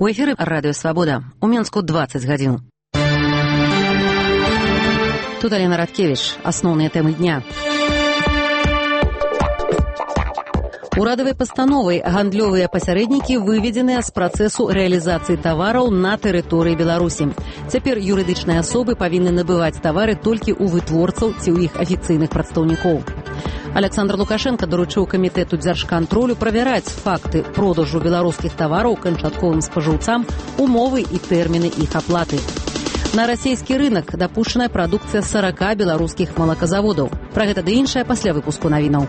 У эфіры радыё «Свабода». У Мінску 20 гадзін. Тут Алена Радкевіч. Асноўныя тэмы дня. Урадавай пастановай гандлёвыя пасярэднікі выведзеныя з працэсу рэалізацыі тавараў на тэрыторыі Беларусі. Цяпер юрыдычныя асобы павінны набываць тавары толькі ў вытворцаў ці ў іх афіцыйных прадстаўнікоў. Александр Лукашенко даручыў камітэту дзяржкантролю правяраць факты продажу беларускіх тавараў канчатковым спажыўцам, умовы і тэрміны іх аплаты. На расійскі рынак дапушчаная прадукцыя 40 беларускіх малаказаводаў. Пра гэта ды іншае пасля выпуску навінаў.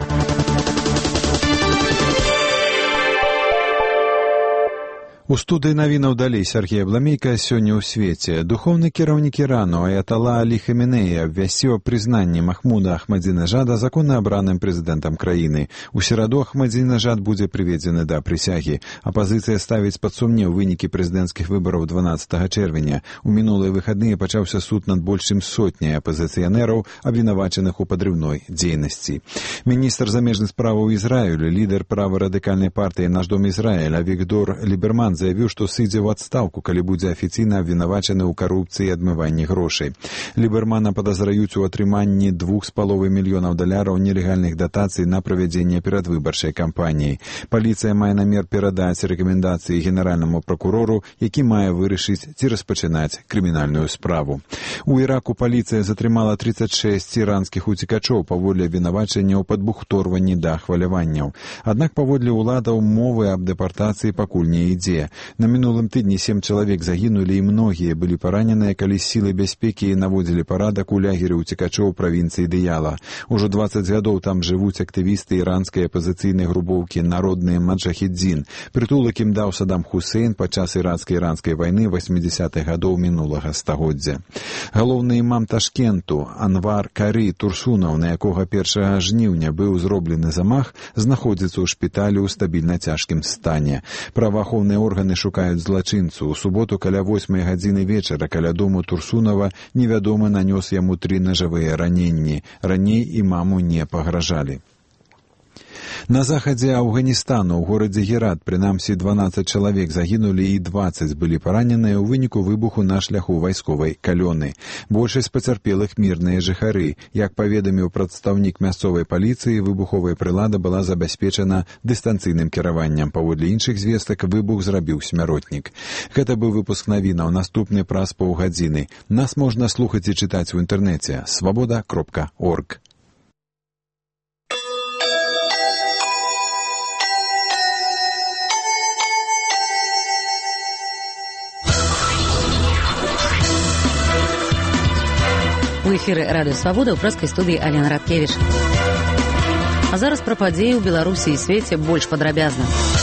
У студыі навінаў далей Сергей Абламейка. Сёння ў свеце духоўны кіраўнік Ірану аятала Алі Хаменеі абвясціў аб прызнанні Махмуда Ахмадзінежада законна абраным прэзідэнтам краіны. У сераду Ахмадзінежад будзе прыведзены да прысягі. Апазіцыя ставіць пад сумнеў вынікі прэзідэнцкіх выбараў 12 чэрвеня. У мінулыя выхадныя пачаўся суд над больш чым сотняй апазіцыянераў, абвінавачаных у падрыўной дзейнасці. Міністр замежных справаў Ізраілю, лідар праварадыкальнай партыі «Наш дом Ізраіль» Авігдор Ліберман заявіў, што сыдзе ў адстаўку, калі будзе афіцыйна абвінавачаны ў карупцыі і адмыванні грошай. Лібермана падазраюць у атрыманні $2,5 мільёнаў нелегальных датацый на правядзенне перадвыбарчай кампаніі. Паліцыя мае намер перадаць рэкамендацыі генеральнаму пракурору, які мае вырашыць, ці распачынаць крымінальную справу. У Іраку паліцыя затрымала 36 іранскіх уцекачоў паводле абвінавачання ў падбухторванні да хваляванняў. Аднак паводле ўладаў мовы аб дэпартацыі пакуль не ідзе. На мінулым тыдні 7 чалавек загінулі і многія былі параненыя, калі сілы бяспекі наводзілі парадак у лагеры ўцекачоў правінцыі Дыяла. Ужо 20 гадоў там жывуць актывісты іранскай апазіцыйнай групоўкі «Народны Маджахеддзін». Прытулак ім даў Саддам Хусейн падчас ірацка-іранскай вайны 80-х гадоў мінулага стагоддзя. Галоўны імам Ташкенту Анвар Кары Турсунаў, на якога 1 жніўня быў зроблены замах, знаходзіцца ў шпіталі ў стабільна цяжкім стане. Праваахоўныя органы шукаюць злачынцу. У суботу каля 8 гадзіны вечара каля дому Турсунава невядомы нанёс яму 3 нажавыя раненні. Раней імаму не пагражалі. На захадзе Афганістану ў горадзе Герат прынамсі 12 чалавек загінулі і 20 былі параненыя ў выніку выбуху на шляху вайсковай калёны. Большасць пацярпелых мірныя жыхары. Як паведаміў прадстаўнік мясцовай паліцыі, выбуховая прылада была забяспечана дыстанцыйным кіраваннем. Паводле іншых звестак выбух зрабіў смяротнік. Гэта быў выпуск навінаў. Наступны праз паўгадзіны. Нас можна слухаць і чытаць у інтэрнэце svoboda.org. У эфіры радыё «Свабода» ў прэскай студыі Алена Радкевіч. А зараз пра падзеі ў Беларусі і свеце больш падрабязна.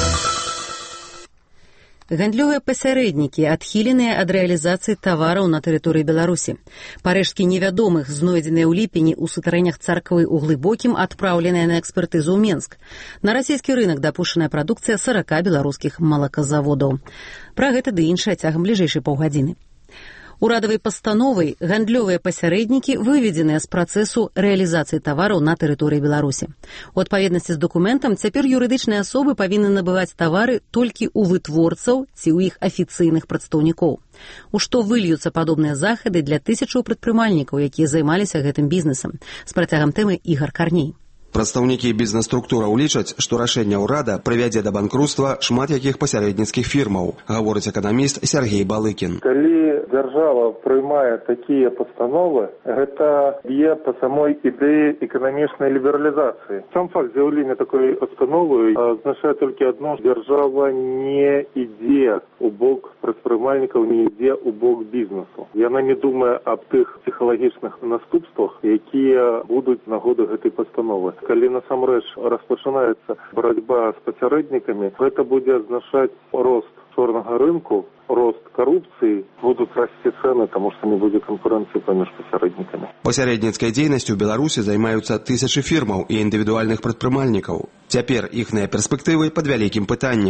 Гандлёвыя пасярэднікі адхіленыя ад рэалізацыі тавараў на тэрыторыі Беларусі. Парэшткі невядомых, знойдзеныя ў ліпені ў сутарэннях царквы ў Глыбокім, адпраўленыя на экспертызу ў Менск. На расійскі рынак дапушчаная прадукцыя 40 беларускіх малаказаводаў. Пра гэта ды іншае цягам бліжэйшай паўгадзіны. Урадавай пастановай гандлёвыя пасярэднікі выведзеныя з працэсу рэалізацыі тавараў на тэрыторыі Беларусі. У адпаведнасці з дакументам цяпер юрыдычныя асобы павінны набываць тавары толькі ў вытворцаў ці ў іх афіцыйных прадстаўнікоў. У што выльюцца падобныя захады для тысячаў прадпрымальнікаў, якія займаліся гэтым бізнесам. З працягам тэмы Ігар Карней. Прадстаўнікі бізнес-структураў лічаць, што рашэнне ўрада прывядзе да банкруцтва шмат якіх пасярэдніцкіх фірмаў, гаворыць эканаміст Сергей Балыкін. Калі дзяржава прымае такія пастановы, гэта б'е па самой ідэі эканамічнай лібералізацыі. Сам факт з'яўлення такой пастановы азначае толькі адно: дзяржава не ідзе ў бок прадпрымальнікаў, не ідзе ў бок бізнесу. Яна не думае аб тых псіхалагічных наступствах, якія будуць з нагоды гэтай пастановы. Калі насамрэч распачынаецца барацьба з пасярэднікамі, гэта будзе азначаць рост чорнага рынку, рост карупцыі, будуць расці цэны, таму што не будзе канкурэнцыі паміж пасярэднікамі. Пасярэдніцкай дзейнасцю ў Беларусі займаюцца тысячы фірмаў і індывідуальных прадпрымальнікаў. Цяпер іхныя перспектывы пад вялікім пытаннем.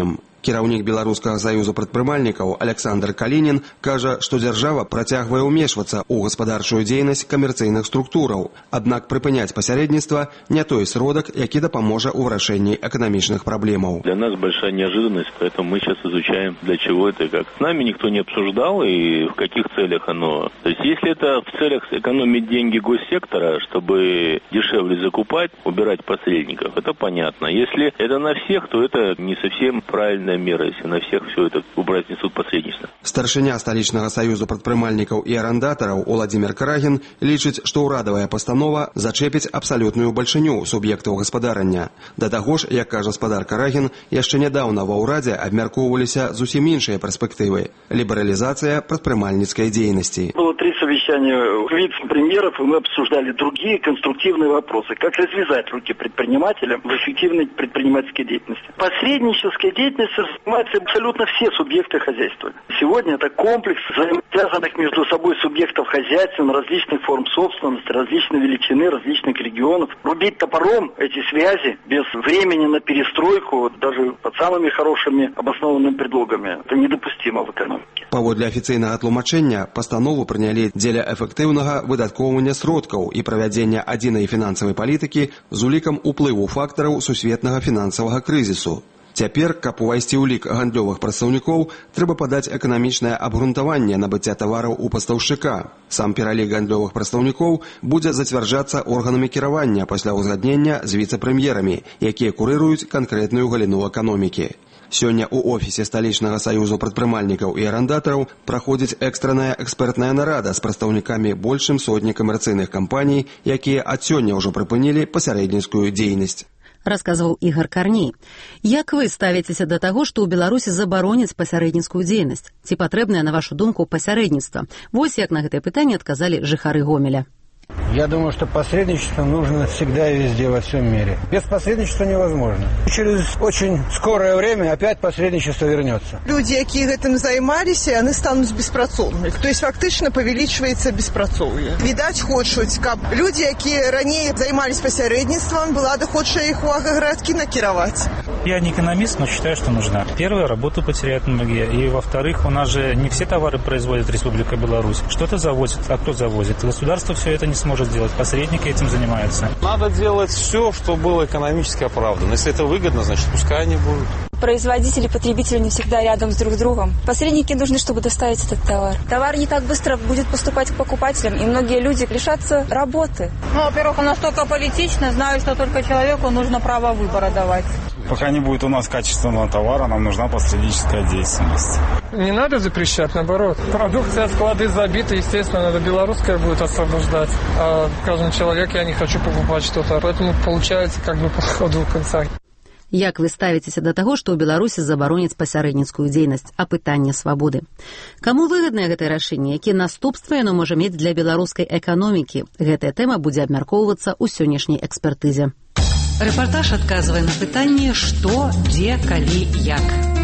Кіраўнік Беларускага саюза прадпрымальнікаў Александр Калінін кажа, што дзяржава працягвае ўмешвацца ў гаспадарчую дзейнасць камерцыйных структураў. Аднак прыпыняць пасярэдніцтва не той сродак, які дапаможа ў вырашэнні эканамічных праблемаў. Для нас большая неожиданность, поэтому мы сейчас изучаем, для чего это и как. С нами никто не обсуждал и в каких целях оно. То есть если это в целях сэкономить деньги госсектора, чтобы дешевле закупать, убирать посредников, это понятно. Если это на всех, то это не совсем правильная мера, если на всех все это убрать несут посредничество. Старшыня сталічнага саюзу прадпрымальнікаў і арандатараў Уладзімір Карагін лічыць, што ўрадавая пастанова зачэпіць абсалютную бальшыню суб'ектаў гаспадарання. Да таго ж, як кажа спадар Карагін, яшчэ нядаўна ва ўрадзе абмяркоўваліся зусім іншыя перспектывы – лібералізацыя прадпрымальніцкай дзейнасці. Было 3 совещания вице-премьеров, и мы обсуждали другие конструктивные вопросы. Как развязать руки предпринимателям в эффективной предпринимательской деятельности. Посреднической деятельностью занимаются абсолютно все субъекты хозяйства. Сегодня это комплекс взаимосвязанных между собой субъектов хозяйства, различных форм собственности, различной величины, различных регионов. Рубить топором эти связи без времени на перестройку, даже под самыми хорошими обоснованными предлогами, это недопустимо в экономике. Паводле афіцыйнага тлумачэння, пастанову прынялі дзеля эфектыўнага выдаткоўвання сродкаў і правядзення адзінай фінансавай палітыкі з улікам уплыву фактараў сусветнага фінансавага крызісу. Цяпер, каб увайсці ў лік гандлёвых прадстаўнікоў, трэба падаць эканамічнае абгрунтаванне набыцця тавараў у пастаўшчыка. Сам пералік гандлёвых прадстаўнікоў будзе зацвярджацца органамі кіравання пасля ўзгаднення з віцэ-прэм'ерамі, якія курыруюць канкрэтную галіну эканомікі. Сёння ў офісе сталічнага саюзу прадпрымальнікаў і арандатараў праходзіць экстранная экспертная нарада з прадстаўнікамі больш чым сотні камерцыйных кампаній, якія ад сёння ўжо прыпынілі пасярэдніцкую дзейнасць. Расказваў Ігор Карней. Як вы ставіцеся да таго, што ў Беларусі забароняць пасярэдніцкую дзейнасць? Ці патрэбнае, на вашу думку, пасярэдніцтва? Вось як на гэтае пытанне адказалі жыхары Гомеля. Я думаю, что посредничество нужно всегда и везде, во всем мире. Без посредничества невозможно. Через очень скорое время опять посредничество вернется. Люди, які гэтым займаліся, яны стануць беспрацоўнымі. То есть фактычна павялічваецца беспрацоўе. Відаць, хочуць, каб люди, якія раней займались посередничеством, влада хоча іх у агрэградкі накіраваць. Я не экономист, но считаю, что нужна. Первое, работу потеряют многие. И во-вторых, у нас же не все товары производит Республика Беларусь. Что-то завозит, а кто завозит? Государство все это не сможет сделать. Посредники этим занимаются. Надо делать все, что было экономически оправдано. Если это выгодно, значит, пускай они будут. Производители и потребители не всегда рядом с друг другом. Посредники нужны, чтобы доставить этот товар. Товар не так быстро будет поступать к покупателям, и многие люди лишатся работы. Во-первых, он настолько политично, знаю, что только человеку нужно право выбора давать. Пока не будет у нас качественного товара, нам нужна посредническая деятельность. Не надо запрещать, наоборот. Продукция, склады забиты, естественно, надо белорусская будет освобождать. А, скажем, человек, я не хочу покупать что-то. Поэтому получается как бы по ходу конца. Як вы ставіцеся да таго, што ў Беларусі забароняць пасярэдніцкую дзейнасць, а пытанне свабоды? Каму выгаднае гэтае рашэнне, якія наступствы яно можа мець для беларускай эканомікі? Гэтая тэма будзе абмяркоўвацца ў сённяшняй экспертызе. Рэпартаж адказвае на пытанне «Што, дзе, калі, як».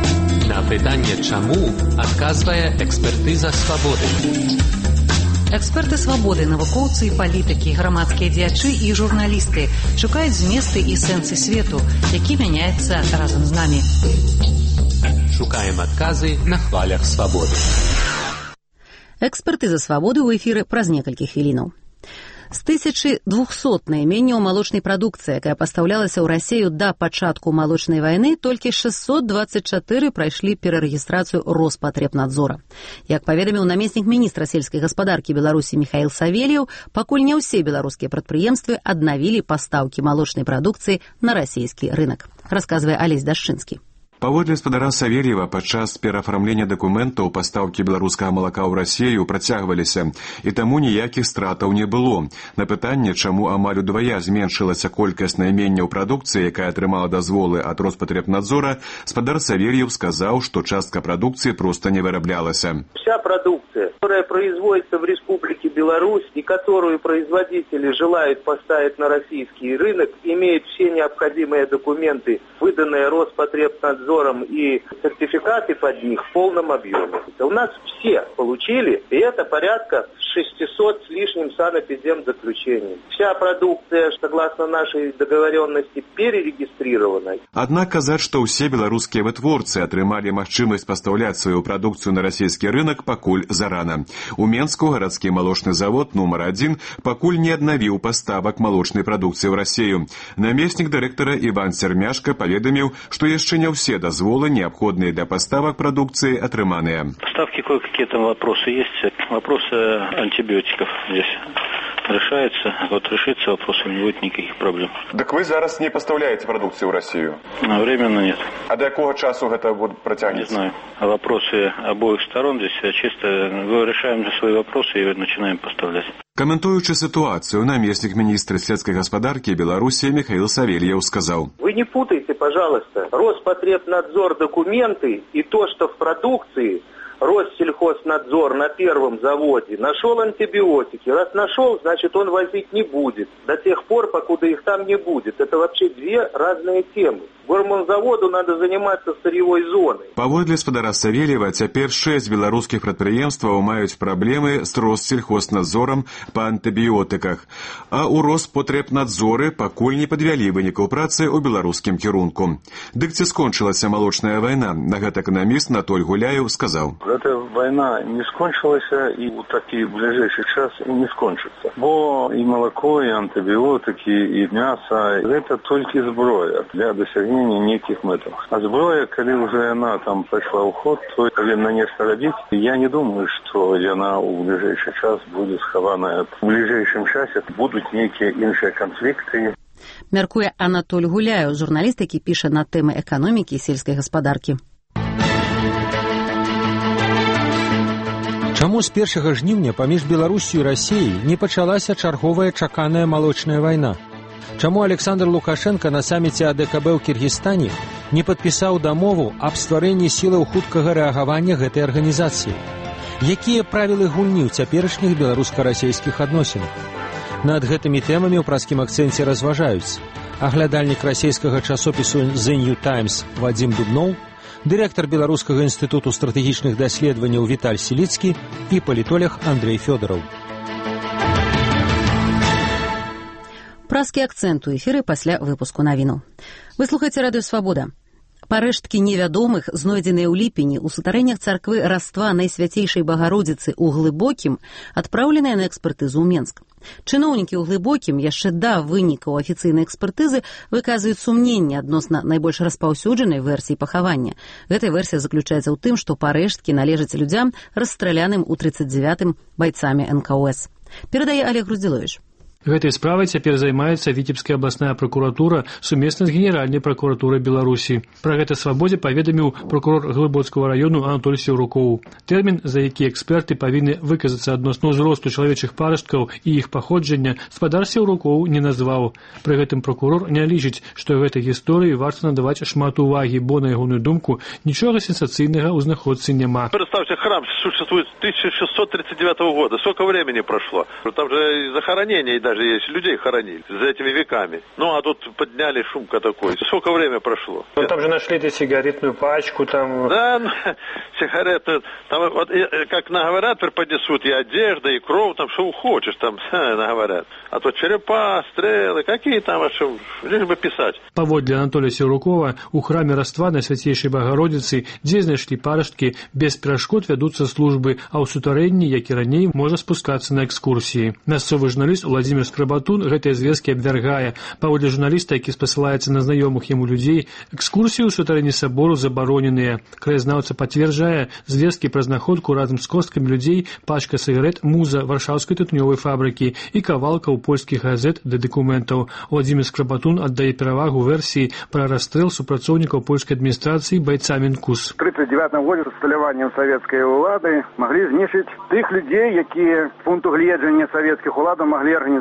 На пытанне «Чаму» адказвае экспертыза свабоды. Эксперты свабоды, навукоўцы і палітыкі, грамадскія дзеячы і журналісты шукаюць зместы і сэнсы свету, які мяняецца разам з намі. Шукаем адказы на хвалях свабоды. Экспертыза свабоды ў эфіры праз некалькі хвілінаў. З 1200 найменняў малочнай прадукцыі, якая пастаўлялася ў Расею да пачатку малочнай вайны, толькі 624 прайшлі перарэгістрацыю Роспатребнадзора. Як паведаміў намеснік міністра сельскай гаспадаркі Беларусі Міхаіл Савельеў, пакуль не ўсе беларускія прадпрыемствы аднавілі пастаўкі малочнай прадукцыі на расійскі рынак, расказвае Алесь Дашчынскі. Паводле спадара Савельева, падчас пераафармлення дакументаў пастаўкі беларускага малака ў Расею працягваліся, і таму ніякіх стратаў не было. На пытанне, чаму амаль удвая зменшылася колькасць найменняў прадукцыі, якая атрымала дазволы ад Роспатребнадзора, спадар Савельев сказаў, што частка прадукцыі проста не выраблялася. Вся продукция, которая производится в Республике Беларусь и которую производители желают поставить на российский рынок, имеет все необходимые документы, выданные Роспотребнадзором Роспотребнадзором и сертификаты под них в полном объеме. У нас все получили, и это порядка 600 с лишним санэпидемзаключений. Вся продукция, согласно нашей договоренности, перерегистрирована. Аднак казаць, што ўсе беларускія вытворцы атрымалі магчымасць пастаўляць сваю прадукцыю на расійскі рынок, пакуль зарана. У Менску гарадскі малочны завод нумар 1 пакуль не аднавіў паставак малочнай прадукцыі ў Расію. Намеснік дырэктара Іван Сермяшка паведаміў, што яшчэ не ўсе дазволы, неабходныя для паставак прадукцыі, атрыманыя. Поставки кое-какие там вопросы есть. Вопросы антибиотиков здесь решается. Вот решится вопрос, не будет никаких проблем. Так вы зараз не поставляете продукцию в Россию? Временно нет. А до какого часу это будет протягиваться? Не знаю. Вопросы обоих сторон здесь чисто решаем свои вопросы и начинаем поставлять. Каментуючы ситуацию, наместник министра сельской господарки Беларуси Михаил Савельев сказал: Вы не путайте, пожалуйста, Роспотребнадзор документы и то, что в продукции Россельхознадзор на первом заводе нашел антибиотики. Раз нашел, значит он возить не будет. До тех пор, покуда их там не будет. Это вообще две разные темы. Гормонзаводу надо заниматься сырьевой зоной. Паводле спадара Савельева, цяпер 6 беларускіх прадпрыемстваў маюць праблемы з Россельхознадзорам па антыбіотыках. А ў Роспотребнадзоры пакуль не падвялі вынікаў працы ў беларускім кірунку. Дык ці скончылася малочная вайна? На гэта эканаміст Анатоль Гуляев сказаў: Эта война не скончилась и в такой ближайший час не скончится. Бо и молоко, и антибиотики, и мясо – это только зброя для достижения неких методов. А зброя, когда уже она там пошла в ход, то когда на нечто робить, я не думаю, что она в ближайший час будет схована. В ближайшем часе будут некие іншие конфликты. Мяркуе Анатоль Гуляев, журналіст, які піша на теми економіки і сільської господарки. Чаму з 1 жніўня паміж Беларусью і Расіяй не пачалася чарговая чаканая малочная вайна? Чаму Александр Лукашенко на саміце АДКБ ў Кіргізстане не падпісаў дамову аб стварэнні сілаў хуткага рэагавання гэтай арганізацыі? Якія правілы гульні ў цяперашніх беларуска-расійскіх адносінах? Над гэтымі тэмамі ў праскім акцэнце разважаюць аглядальнік расійскага часопісу The New Times Вадзім Дубноў, дырэктар Беларускага інстытуту стратэгічных даследаванняў Віталь Сіліцкі і палітолог Андрей Фёдораў. Праскі акцэнт у эфіры пасля выпуску навіну. Вы слухаеце радыё Свабода. Парэшткі невядомых, знойдзеныя ў ліпені ў сутарэннях царквы Раства Найсвяцейшай Багародзіцы ў Глыбокім, адпраўленыя на экспертызу ў Менск. Чыноўнікі ў Глыбокім яшчэ да вынікаў афіцыйнай экспертызы выказваюць сумненне адносна найбольш распаўсюджанай версіі пахавання. Гэтая версія заключаецца ў тым, што парэшткі належаць людзям, расстраляным у 39-м байцамі НКОС. Перадае Олег Груздзіловіч. Гэтай справай цяпер займаецца Віцебская абласная пракуратура сумесна з Генеральнай пракуратурай Беларусі. Пра гэта Свабодзе паведаміў прокурор Глыбоцкага раёну Анатоль Сеўрукоў. Тэрмін, за які эксперты павінны выказацца адносна ўзросту чалавечых парасткаў і іх паходжання, спадар Сеўрукоў не назваў. Пры гэтым прокурор не лічыць, што гэтай гісторыі варта надаваць шмат увагі, бо, на ягоную думку, нічога сенсацыйнага ў знаходцы няма. Представьте, храм существует с 1639 года. Сколько времени прошло? Там же захоронение даже есть, людей хоронили за этими веками. Ну, а тут подняли шумка такой. Сколько время прошло? Ну, там же нашли эту сигаретную пачку, там... Да, ну, сигареты, там, вот, как наговорят, преподнесут и одежда, и кровь, там, что хочешь, там, наговорят. А то черепа, стрелы, какие там, что, лишь бы писать. Паводле Анатолия Сеўрукова, у храме Раства Найсвяцейшай Багародзіцы, дзе знайшлі парасткі, без перашкод вядуцца службы, а ў сутарэнні, як і раней, можа спускацца на экскурсіі. Мясцовы журналіст Владимир Скрабатун гэтыя звесткі абвяргае. Паводле журналіста, які спасылаецца на знаёмых яму людзей, экскурсіі ў сутарэнні сабору забароненыя. Краязнаўца пацвярджае звесткі пра знаходку разам з косткамі людзей, пачка сігарэт «Муза» варшаўскай тытунёвай фабрыкі і кавалкаў польскіх газет да дакументаў. Владимир Скрабатун аддае перавагу версіі пра расстрэл супрацоўнікаў польскай адміністрацыі байцамі НКУС. У 1939 годзе з усталяваннем савецкай улады маглі знішчыць тых людзей, якія з пункту гледжання савецкіх уладаў маглі арганізаваць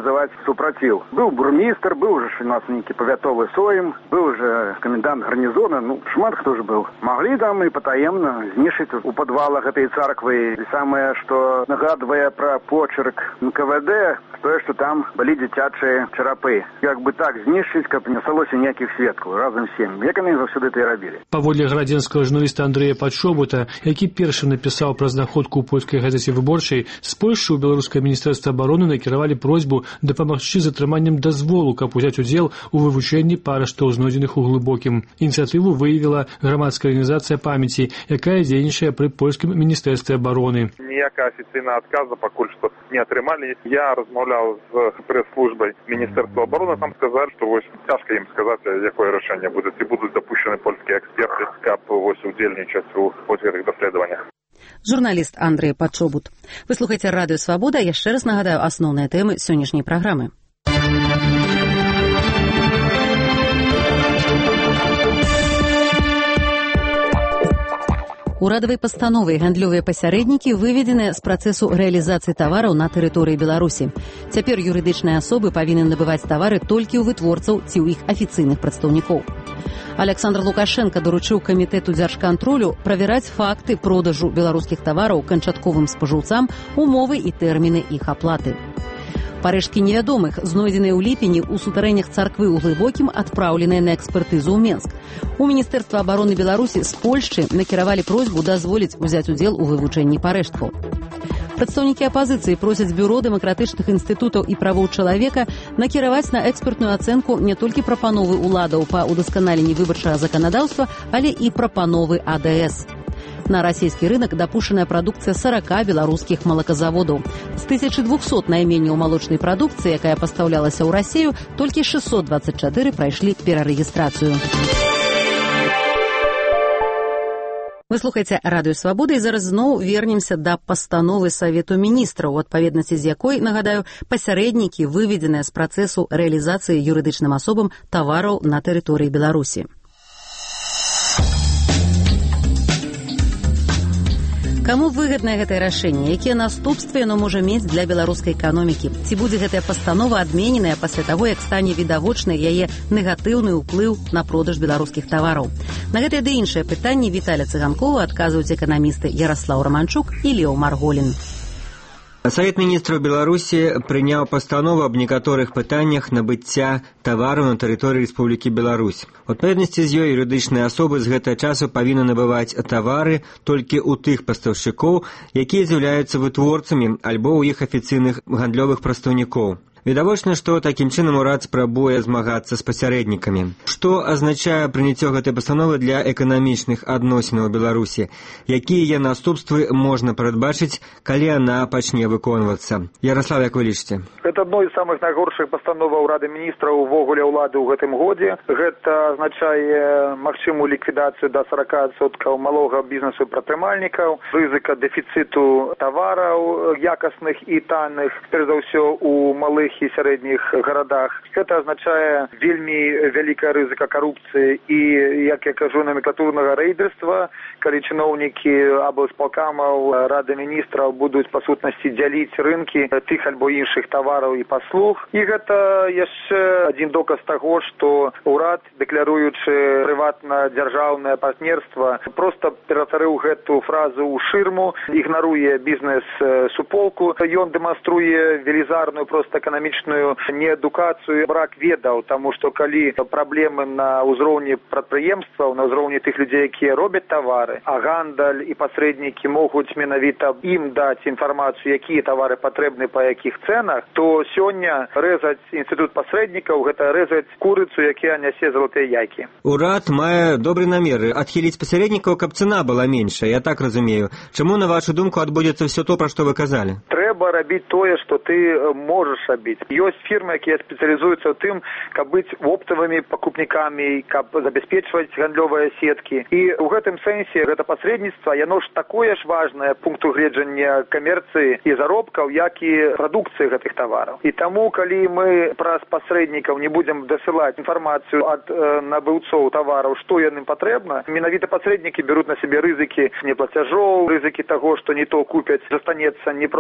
арганізаваць супраціў. Быў бурмістр, быў уже у нас нейкі павятовы сойм, быў уже комендант гарнізона, шмат хто ж быў. Маглі там і патаемна знішчыць у падвалах гэтай царквы. І самае, што нагадвае пра почерк НКВД, тое, што там былі дзіцячыя чарапы. Як бы так знішчыць, каб не асталося ніякіх сведкаў разам з всем. Як яны заўсёды это і рабілі. Паводле градзенскага журналіста Андрэя Падшобута, які першым напісаў пра знаходку ў польскай газеце «Выборчай», з Польшчы ў беларускае міністэрства абароны накіравалі просьбу дапамагчы з атрыманнем дазволу, каб узяць удзел у вывучэнні параштаў, знойдзеных у Глыбокім. Ініцыятыву выявіла грамадская арганізацыя памяці, якая дзейнічае пры польскім міністэрстве абароны. Ніякага афіцыйнага адказа пакуль што не атрымалі. Я размаўляў з прэс-службай міністэрства абароны, там сказалі, што вось цяжка ім сказаць, якое рашэнне будзе, ці будуць дапушчаны польскія эксперты, каб вось удзельнічаць у гэтых даследаваннях. Журналіст Андрэй Падшобут. Вы слухаеце радыё Свабода. Яшчэ раз нагадаю асноўныя тэмы сённяшняй праграмы. Урадавай пастановай гандлёвыя пасярэднікі выведзены з працэсу рэалізацыі тавараў на тэрыторыі Беларусі. Цяпер юрыдычныя асобы павінны набываць тавары толькі ў вытворцаў ці ў іх афіцыйных прадстаўнікоў. Александр Лукашенко даручыў камітэту дзяржкантролю правяраць факты продажу беларускіх тавараў канчатковым спажыўцам, умовы і тэрміны іх аплаты. Парэшткі невядомых, знойдзеныя ў ліпені ў сутарэннях царквы ў Глыбокім, адпраўленыя на экспертызу ў Менск. У Міністэрства абароны Беларусі з Польшчы накіравалі просьбу дазволіць узяць удзел у вывучэнні парэшткаў. Прадстаўнікі апазіцыі просяць бюро дэмакратычных інстытутаў і правоў чалавека накіраваць на экспертную ацэнку не толькі прапановы ўладаў па ўдасканаленні выбарчага заканадаўства, але і прапановы АДС. На расійскі рынок дапушчаная прадукцыя 40 беларускіх малаказаводаў. З 1200 найменняў малочнай прадукцыі, якая пастаўлялася ў Расію, толькі 624 прайшлі перарэгістрацыю. Вы слухаеце радыё Свабода, і зараз зноў вернемся да пастановы Савету міністраў, у адпаведнасці з якой, нагадаю, пасярэднікі выведзеныя з працэсу рэалізацыі юрыдычным асобам тавараў на тэрыторыі Беларусі. Каму выгаднае гэтае рашэнне? Якія наступствы яно можа мець для беларускай эканомікі? Ці будзе гэтая пастанова адмененая пасля таго, як стане відавочны яе негатыўны ўплыў на продаж беларускіх тавараў? На гэтыя ды іншыя пытанні Віталя Цыганкова адказваюць эканамісты Яраслаў Раманчук і Лео Марголін. Савет міністраў Беларусі прыняў пастанову аб некаторых пытаннях набыцця тавараў на тэрыторыі Рэспублікі Беларусь. У адпаведнасці з ёй юрыдычныя асобы з гэтага часу павінны набываць тавары толькі ў тых пастаўшчыкоў, якія з'яўляюцца вытворцамі альбо ў іх афіцыйных гандлёвых прадстаўнікоў. Відавочна, што такім чынам урад спрабуе змагацца з пасярэднікамі. Што азначае прыняццё гэтай пастановы для эканамічных адносінаў Беларусі? Якія наступствы можна прадбачыць, калі яна пачне выконвацца? Ярослав, як вы лічыце? Гэта адно з самых найгоршых пастановаў Рады міністраў увогуле ўлады ў гэтым годзе. Гэта азначае магчымую ліквідацыю да 40% малога бізнесу і прадпрымальнікаў, рызыка дэфіцыту тавараў якасных і танных, перш за ўсё у малых і сярэдніх гарадах. Гэта азначае вельмі вялікая рызыка карупцыі і, як я кажу, номенклатурнага рэйдэрства, калі чыноўнікі або спалкамаў Рады міністраў будуць па сутнасці дзяліць рынкі тых альбо іншых тавараў і паслуг. І гэта яшчэ адзін доказ таго, што ўрад, дэкляруючы прыватна-дзяржаўнае партнерства, проста ператварыў гэту фразу ў шырму, ігнаруе бізнес-суполку. Ён дэманструе велізарную проста эканамічную неадукацыю, брак ведаў, таму што калі праблемы на ўзроўні прадпрыемстваў, на ўзроўні тых людзей, якія робяць тавары, а гандаль і пасрэднікі могуць менавіта ім даць інфармацыю, якія тавары патрэбны па якіх цэнах, то сёння рэзаць інстытут пасрэднікаў, гэта рэзаць курыцу, якая нясе залатыя яйкі. Урад мае добры намеры адхіліць пасярэднікаў, каб цана была меншая, я так разумею. Чаму, на вашу думку, адбудзецца ўсё то, пра што вы казалі? Трэба рабіць тое, што ты можаш рабіць. Ёсць фірмы, якія спецыялізуюцца ў тым, каб быць оптавымі пакупнікамі, каб забяспечваць гандлёвыя сеткі. І ў гэтым сэнсе гэта пасрэдніцтва, яно ж такое ж важнае пункту гледжання камерцыі і заробкаў, як і прадукцыі гэтых тавараў. І таму, калі мы праз пасрэднікаў не будзем дасылаць інфармацыю ад набыўцоў тавараў, што яным патрэбна, менавіта пасрэднікі бяруць на сябе рызыкі неплацяжоў, рызыкі таго, што не то купяць, застанецца непроданыя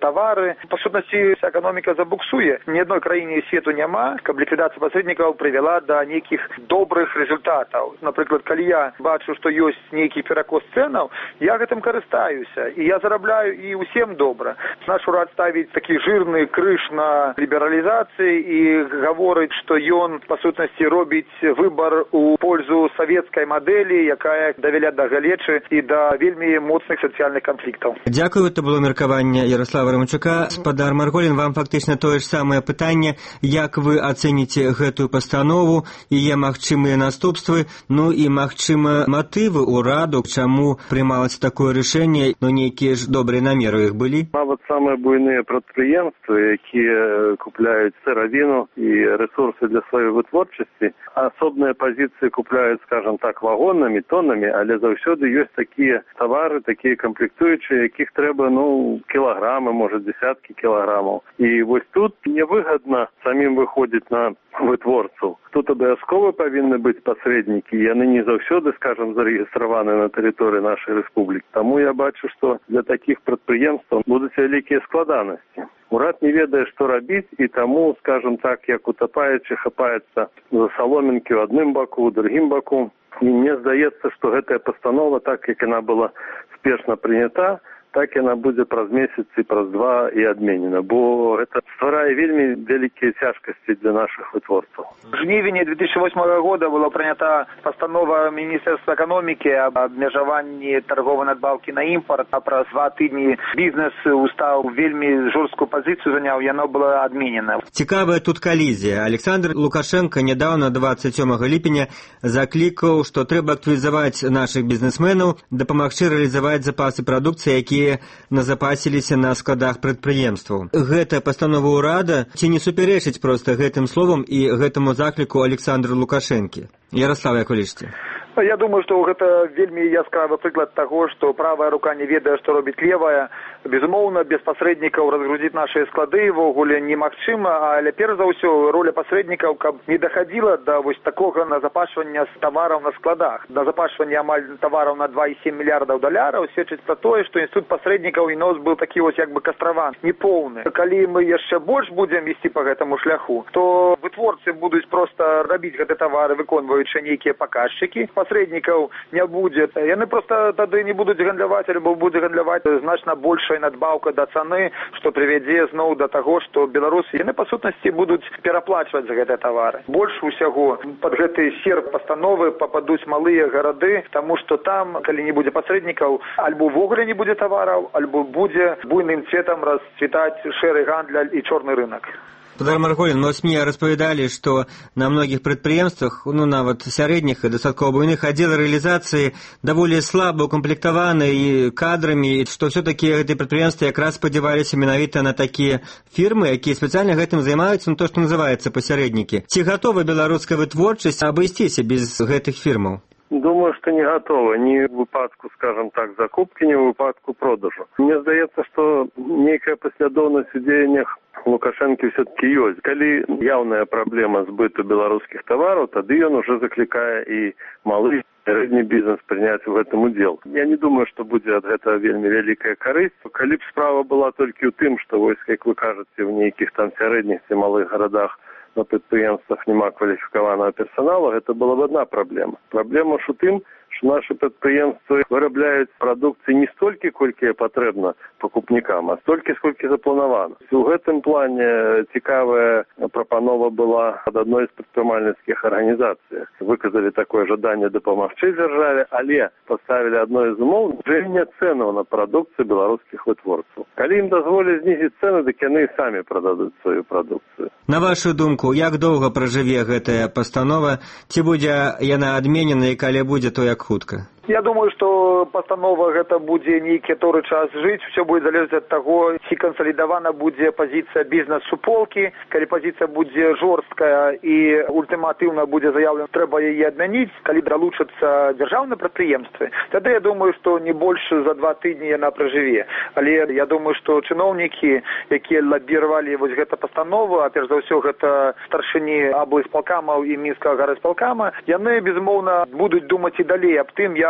тавары. Па сутнасці, эканоміка забуксуе. Ні адной краіне свету няма, каб ліквідацыя пасрэднікаў прывяла да нейкіх добрых результатаў. Напрыклад, калі я бачу, што ёсць нейкі перакос цэнаў, я гэтым карыстаюся, і я зарабляю, і ўсім добра. Наш урад ставіць такі жирны крыж на лібералізацыі і гаворыць, што ён, па сутнасці, робіць выбар у пользу савецкай мадэлі, якая давяла да галечы і да вельмі моцных сацыяльных канфліктаў. Дзякую, это было меркаванне Ярослава Рамчука. Спадар Марголін, вам фактычна тое ж самае пытанне, як вы ацэніце гэтую пастанову, яе магчымыя наступствы, ну і магчыма матывы ўраду, чаму прымалася такое рашэнне, ну нейкія ж добрыя намеры у іх былі? Нават самыя буйныя прадпрыемствы, якія купляюць сыравіну і рэсурсы для сваёй вытворчасці, асобныя пазіцыі купляюць, скажем так, вагонамі, тоннамі, але заўсёды ёсць такія тавары, такія камплектуючыя, якіх трэба, кілаграмы, можа, дзесяткі кілаграмаў. І вось тут невыгадна самім выходзіць на вытворцаў. Тут абавязкова павінны быць пасрэднікі, яны не заўсёды, скажем, зарэгістраваны на тэрыторыі нашай рэспублікі. Таму я бачу, што для такіх прадпрыемстваў будуць вялікія складанасці. Урад не ведае, што рабіць, і таму, скажем так, як утапаючы хапаецца за саломінкі ў адным баку, ў другім баку. І мне здаецца, што гэтая пастанова, так як яна была спешна прынята, так яна будзе праз месяц і праз два і адменена, бо гэта стварае вельмі вялікія цяжкасці для нашых вытворцаў. В жнівені 2008 года была прынята пастанова Міністэрства эканомікі аб абмежаванні тарговай надбаўкі на імпорт, а праз 2 тыдні бізнес устаў вельмі жорсткую пазіцыю заняў, яно было адменена. Цікавая тут калізія. Александр Лукашенко нядаўна 27 ліпеня заклікаў, што трэба актывізаваць нашых бізнесменаў, дапамагчы рэалізаваць запасы прадукцыі, якія назапасіліся на складах прадпрыемстваў. Гэта пастанова ўрада ці не супярэчыць проста гэтым словам і гэтаму закліку Александру Лукашэнкі? Ярослав, як вы лічыце? Я думаю, што гэта вельмі яскравы прыклад таго, што правая рука не ведае, што робіць левая. Безумоўна, без пасрэднікаў разгрузіць нашыя склады вогуле немагчыма, але перш за ўсё роля пасрэднікаў, каб не дахадзіла да вось такога назапашвання тавараў на складах. Назапашванне амаль тавараў на 2,7 мільярдаў даляраў сведчыць пра тое, што інстытут пасрэднікаў і нос быў такі вось як бы кастраван, непоўны. Калі мы яшчэ больш будзем ісці па гэтаму шляху, то вытворцы будуць проста рабіць гэты тавары, выконваючы нейкія паказчыкі. Пасрэднікаў не будзе. Яны проста тады не будуць гандляваць, альбо будзе гандляваць значна большая надбаўка да цаны, што прывядзе зноў да таго, што беларусы, яны па сутнасці будуць пераплачваць за гэтыя тавары. Больш усяго пад гэты серп пастановы пападуць малыя гарады, таму што там, калі не будзе пасрэднікаў, альбо ўвогуле не будзе тавараў, альбо будзе буйным цветам расцвітаць шэры гандаль і чорны рынок. Спадар Марголін, СМІ распавядалі, што на многіх прадпрыемствах, нават сярэдніх і дастаткова буйных, аддзелы рэалізацыі даволі слаба укамплектаваны і кадрамі, што ўсё-такі гэтыя прадпрыемствы якраз спадзяваліся менавіта на такія фірмы, якія спецыяльна гэтым займаюцца, то, што называецца пасярэднікі. Ці гатова беларуская вытворчасць абысціся без гэтых фірмаў? Думаю, што не гатова ні ў выпадку, скажем так, закупкі, ні ў выпадку продажу. Мне здаецца, што нейкая паслядоўнасць у дзеяннях Лукашэнкі все-таки ёсць. Калі яўная праблема збыту беларускіх тавараў, тады ён уже заклікае і малы сярэдні бізнес прыняць у гэтым удзел. Я не думаю, што будзе ад гэтага вельмі вялікая карысць. Калі б справа была толькі ў тым, што вось, як вы кажаце, в нейкіх там сярэдніх ці малых гарадах на прадпрыемствах няма кваліфікаванага персаналу, гэта была б адна праблема. Праблема ж у тым, што нашы прадпрыемствы вырабляюць прадукцыі не столькі, колькі патрэбна пакупнікам, а столькі, сколькі запланавана. У гэтым плане цікавая прапанова была ад адной з прадпрымальніцкіх арганізацый. Выказалі такое жаданне дапамагчы дзяржаве, але паставілі адной з умоў зніжэння цэнаў на прадукцыю беларускіх вытворцаў. Калі ім дазволяць знізіць цэны, дык яны і самі прададуць сваю прадукцыю. На вашу думку, як доўга пражыве гэтая пастанова? Ці будзе яна адменена і калі будзе, то як хутка? Я думаю, што пастанова гэта будзе нейкі торы час жыць, все будзе залежаць ад таго, ці кансалідавана будзе пазіцыя бізнес-суполкі. Калі пазіцыя будзе жорсткая і ультыматыўна будзе заяўлена, трэба яе адмяніць, калі далучацца дзяржаўныя прадпрыемствы, тады я думаю, што не больш за 2 тыдні яна пражыве. Але я думаю, што чыноўнікі, якія лабіравалі вось гэта пастанову, а перш за ўсё гэта старшыні аблсполкамаў і мінскага гарасполкама, яны безумоўна будуць думаць і далей аб тым, як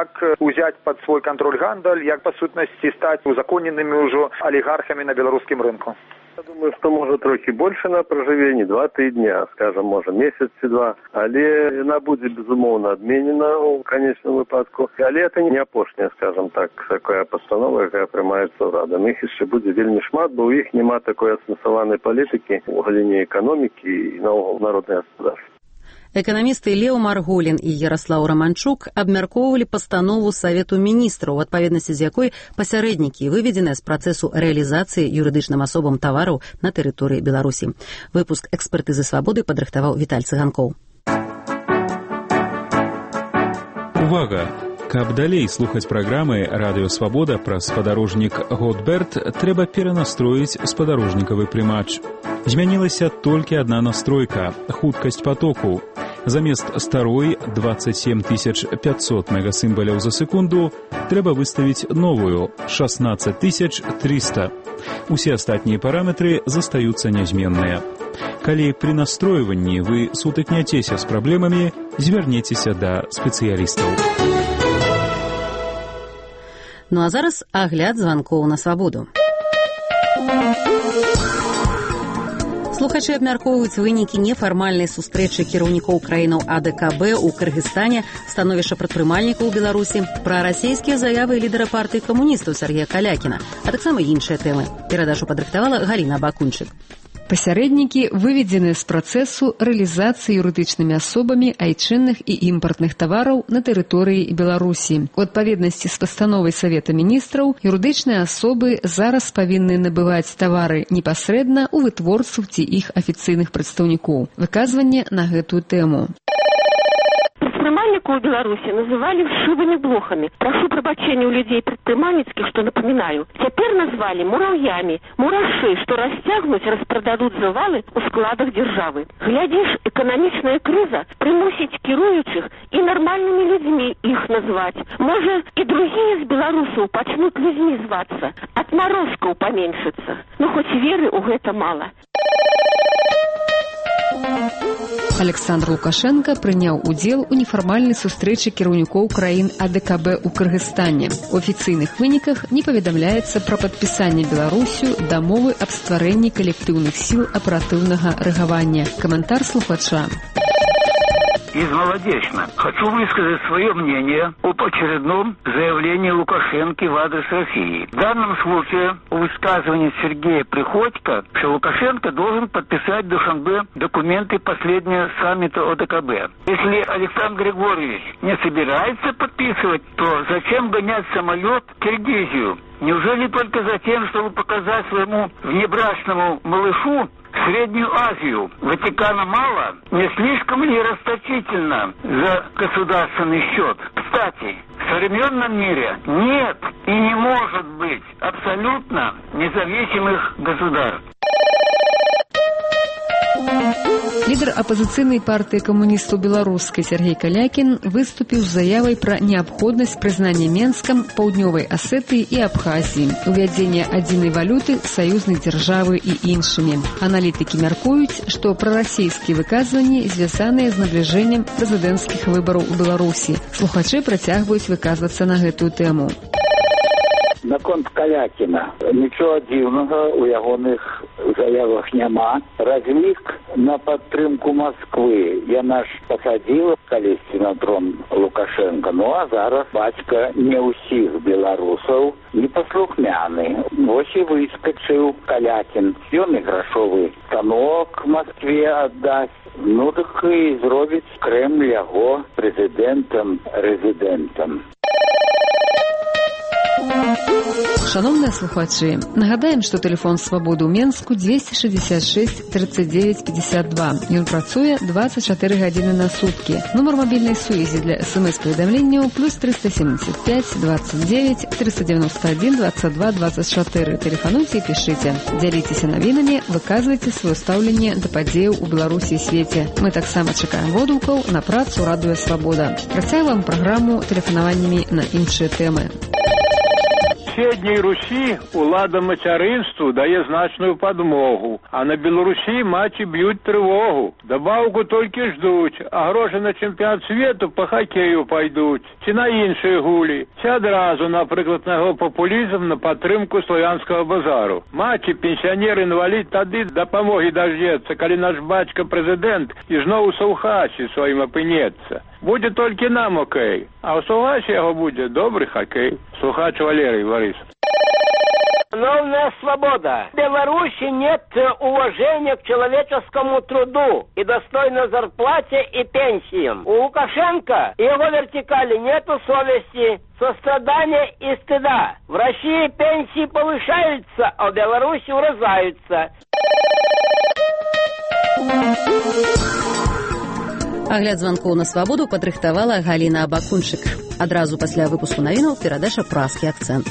як узяць пад свой кантроль гандаль, як па сутнасці стаць узаконенымі ўжо алігархамі на беларускім рынку. Я думаю, что может трохи больше на проживение, 2-3 дня, скажем, может месяц ці два, але она будет безумовно адменена у конечном выпадку. Але это не апошняя, скажем так, такая постанова, якая приймається Радом. Их еще будет вельмі шмат, бо у них нема такой асэнсаванай палітыкі у галіне экономікі і наогул народнай гаспадарства. Эканамісты Лео Марголін і Ярослаў Раманчук абмяркоўвалі пастанову Савету міністраў, у адпаведнасці з якой пасярэднікі выведзеныя з працэсу рэалізацыі юрыдычным асобам тавараў на тэрыторыі Беларусі. Выпуск экспертызы свабоды падрыхтаваў Віталь Цыганкоў. Увага! Каб далей слухаць праграмы «Радыё Свабода» пра спадарожнік «Готберт», трэба перанастроіць спадарожнікавы прымач. Змянілася толькі адна настройка – хуткасць потоку. Замест старой 27 500 мегасімбаляў за секунду трэба выставіць новую – 16 300. Усе астатнія параметры застаюцца нязменныя. Калі пры настройванні вы сутыкняцеся з праблемамі, звярнецеся да спецыялістаў. Ну а зараз агляд званкоў на свабоду. Слухачы абмяркоўваюць вынікі нефармальнай сустрэчы кіраўнікоў краінаў АДКБ ў Кыргызстане, становішча прадпрымальнікаў у Беларусі, пра расійскія заявы лідара партыі камуністаў Сергея Калякіна, а таксама іншыя тэмы. Перадачу падрыхтавала Галіна Бакунчык. Пасярэднікі выведзены з працэсу рэалізацыі юрыдычнымі асобамі айчынных і імпартных тавараў на тэрыторыі Беларусі. У адпаведнасці з пастановай Савета міністраў, юрыдычныя асобы зараз павінны набываць тавары непасрэдна ў вытворцаў ці іх афіцыйных прадстаўнікоў. Выказванне на гэтую тэму. Предпринимальников в Беларуси называли вшивыми блохами. Прошу пробачения у людей предпринимательских, что напоминаю. Теперь назвали муравьями. Мураши, что растягнуть, распродадут завалы у складах державы. Глядишь, экономичная криза примусить кирующих и нормальными людьми их назвать. Может, и другие из белорусов почнут людьми зваться. Отморозков поменьшится. Но хоть веры у гэта мало. Александр Лукашенко прыняў удзел у нефармальнай сустрэчы кіраўнікоў краін АДКБ ў Кыргызстане. У афіцыйных выніках не паведамляецца пра падпісанне Беларусю дамовы аб стварэнні калектыўных сіл аператыўнага рэагавання. Каментар слухача. Из Молодечно. Хочу высказать свое мнение об очередном заявлении Лукашенко в адрес России. В данном случае у высказывания Сергея Приходько, что Лукашенко должен подписать в Душанбе документы последнего саммита ОДКБ. Если Александр Григорьевич не собирается подписывать, то зачем гонять самолет в Киргизию? Неужели только за тем, чтобы показать своему внебрачному малышу Среднюю Азию? Ватикана мало? Не слишком ли расточительно за государственный счет? Кстати, в современном мире нет и не может быть абсолютно независимых государств. Лідар апазіцыйнай партыі камуністаў беларускай Сергей Калякін выступіў з заявай пра неабходнасць прызнання Менскам Паўднёвай Асетыі і Абхазіі, увядзення адзінай валюты, саюзнай дзяржавы і іншымі. Аналітыкі мяркуюць, што прарасійскія выказванні звязаныя з набліжэннем прэзідэнцкіх выбараў у Беларусі. Слухачы працягваюць выказвацца на гэтую тэму. Наконт Калякіна. Нічого дзіўнага ў ягоных заявах няма. Разлік на падтрымку Москвы. Яна ж пасадзіла калісьці на трон Лукашенко. Ну а зараз бацька не ўсіх беларусаў непаслухмяны. Вось і выскачыў Калякін. Ён і грашовы станок Москве аддасць. Ну так і зробіць Кремль яго прэзідэнтам-рэзідэнтам. Шановныя слухачы, нагадаем, што тэлефон свабоды ў Менску 266 39 52. Ён працуе 24 гадзіны на суткі. Нумар мабільнай сувязі для СМС-паведамленняў +375 29 391 22 24. Тэлефануйце і пішыце. Дзяліцеся навінамі, выказвайце сваё стаўленне да падзеяў у Беларусі і свеце. Мы таксама чакаем водгукаў на працу Радыё Свабода. Працягваем праграму тэлефанаваннямі на іншыя тэмы. суседняй Русі улада мацярынству дае значную падмогу, а на Беларусі маці б'юць трывогу. Дабаўку толькі ждуць, а грошы на чэмпіянат свету по хакею пайдуць, ці на іншыя гулі, ці адразу, напрыклад, на яго папулізм на падтрымку славянскага базару. Маці, пенсіянер, інвалід тады дапамогі даждецца, калі наш бацька прэзідэнт ізноў у саўгасе сваім апынецца. Будзе толькі нам окей, а ў саўгасе яго будзе добрый хоккей. Слухач Валерий Борис. Новая свобода. В Беларуси нет уважения к человеческому труду и достойной зарплате и пенсиям. У Лукашенко и его вертикали нету совести, сострадания и стыда. В России пенсии повышаются, а в Беларуси урезаются. Агляд званкоў на свабоду падрыхтавала Галіна Абакунчык. Адразу пасля выпуску навінаў перадача «Празкі акцэнт».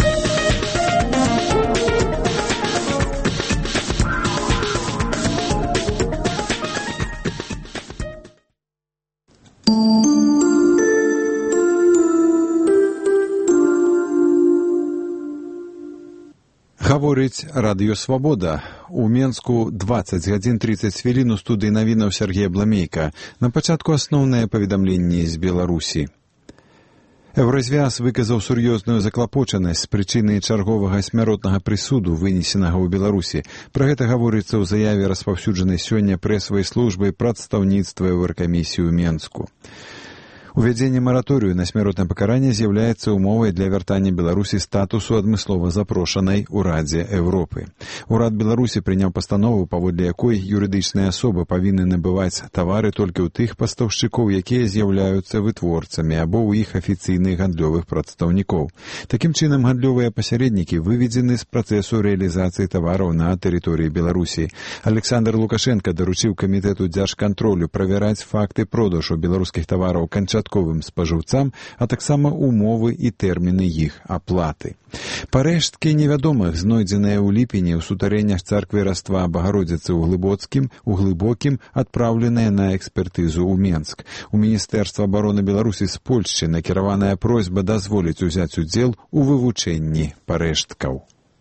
Гаворыць радыё «Свабода». У Менску 20 гадзін 30 хвілін у студыі навінаў Сергея Бламейка. На пачатку асноўныя паведамленні з Беларусі. Еўразвяз выказаў сур'ёзную заклапочанасць з прычыны чарговага смяротнага прысуду, вынесенага ў Беларусі. Пра гэта гаворыцца ў заяве, распаўсюджанай сёння прэсавай службай прадстаўніцтва Еўракамісіі ў Менску. Увядзенне мараторыю на смяротнае пакаранне з'яўляецца умовай для вяртання Беларусі статусу адмыслова запрошанай у Радзе Еўропы. Урад Беларусі прыняў пастанову, паводле якой юрыдычныя асобы павінны набываць тавары толькі ў тых пастаўшчыкоў, якія з'яўляюцца вытворцамі або ў іх афіцыйных гандлёвых прадстаўнікоў. Такім чынам, гандлёвыя пасярэднікі выведзены з працэсу рэалізацыі тавараў на тэрыторыі Беларусі. Александр Лукашенко даручыў камітэту дзяржкантролю правяраць факты продажу беларускіх тавараў канчатковым спажыўцам, а таксама умовы і тэрміны іх аплаты. Парэшткі невядомых, знойдзеныя ў ліпені ў сутарэннях царквы Раства Багародзіцы ў Глыбокім, адпраўленыя на экспертызу ў Менск. У Міністэрства абароны Беларусі з Польшчы накіраваная просьба дазволіць узяць удзел у вывучэнні парэшткаў.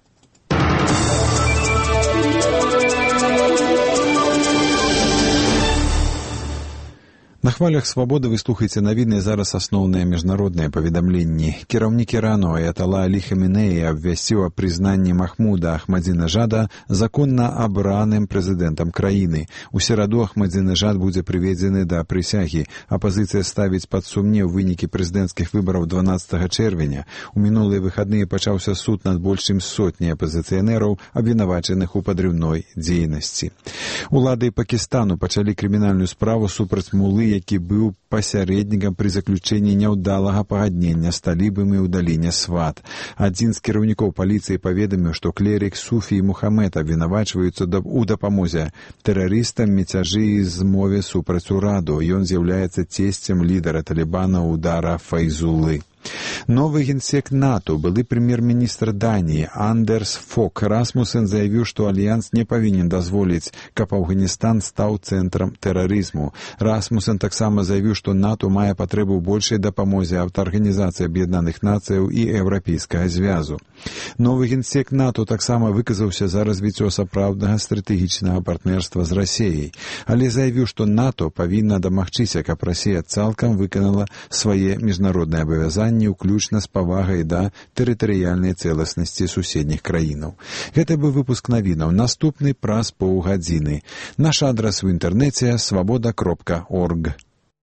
На хвалях «Свабоды» вы слухаеце навіны, зараз асноўныя міжнародныя паведамленні. Кіраўнік Ірану Аятала Алі Хаменеі абвясціў аб прызнанні Махмуда Ахмадзінежада законна абраным прэзідэнтам краіны. У сераду Ахмадзінежад будзе прыведзены да прысягі. Апазіцыя ставіць пад сумнеў вынікі прэзідэнцкіх выбараў 12 чэрвеня. У мінулыя выхадныя пачаўся суд над больш чым сотні апазіцыянераў, абвінавачаных у падрыўной дзейнасці. Улады Пакістану пачалі крымінальную справу супраць мулы, які быў пасярэднікам пры заключэнні няўдалага пагаднення з талібамі ў даліне Сват. Адзін з кіраўнікоў паліцыі паведаміў, што клерік Суфі і Мухаммед абвінавачваюцца ў дапамозе тэрарыстам міцяжы і змове супраць ураду. Ён з'яўляецца цесцем лідара талібана Удара Файзулы. Новый генсек НАТО, былы прэм'ер-міністр Даніі Андерс Фок Расмусен заявіў, што альянс не павінен дазволіць, каб Афганістан стаў цэнтрам тэрарызму. Расмусен таксама заявіў, што НАТО мае патрэбу ў большай дапамозе ад Арганізацыі Аб'яднаных Нацыяў і Еўрапейскага звязу. Новы генсек НАТО таксама выказаўся за развіццё сапраўднага стратэгічнага партнерства з Расіяй, але заявіў, што НАТО павінна дамагчыся, каб Расія цалкам выканала свае міжнародныя абавязанні, уключна з павагай да тэрытарыяльнай цэласнасці суседніх краінаў. Гэта быў выпуск навінаў, наступны праз паўгадзіны. Наш адрас у інтэрнэце свабода.орг.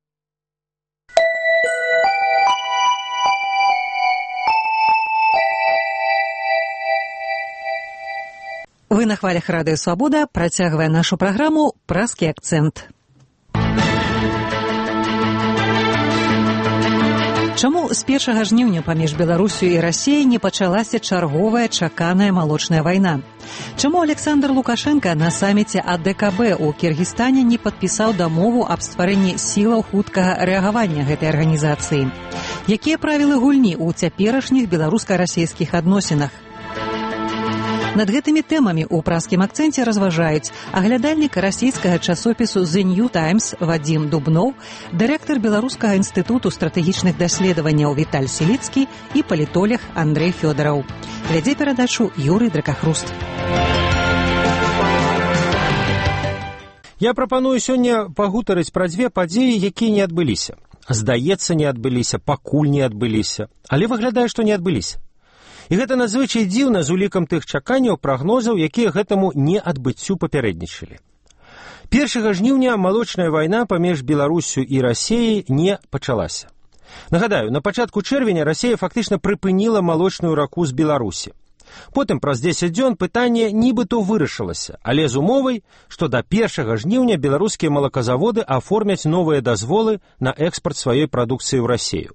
Вы на хвалях радыё «Свабода», працягвае нашу праграму «Празкі акцэнт». Чаму з 1 жніўня паміж Беларусю і Расіяй не пачалася чарговая чаканая малочная вайна? Чаму Александр Лукашенко на саміце АДКБ у Кіргізстане не падпісаў дамову аб стварэнні сілаў хуткага рэагавання гэтай арганізацыі? Якія правілы гульні ў цяперашніх беларуска-расійскіх адносінах? Над гэтымі тэмамі ў празкім акцэнце разважаюць аглядальнік расійскага часопісу The New Times Вадзім Дубноў, дырэктар Беларускага інстытуту стратэгічных даследаванняў Віталь Селіцкі і палітолог Андрэй Фёдараў. Вядзе перадачу Юрый Дракахруст. Я прапаную сёння пагутарыць пра дзве падзеі, якія не адбыліся. Здаецца, не адбыліся, пакуль не адбыліся, але выглядае, што не адбыліся. І гэта надзвычай дзіўна з улікам тых чаканняў, прагнозаў, якія гэтаму неадбыццю папярэднічалі. 1 жніўня малочная вайна паміж Беларусю і Расіяй не пачалася. Нагадаю, на пачатку чэрвеня Расія фактычна прыпыніла малочную раку з Беларусі. Потым праз 10 дзён пытанне нібыто вырашылася, але з умовай, што да 1 жніўня беларускія малаказаводы аформяць новыя дазволы на экспарт сваёй прадукцыі ў Расію.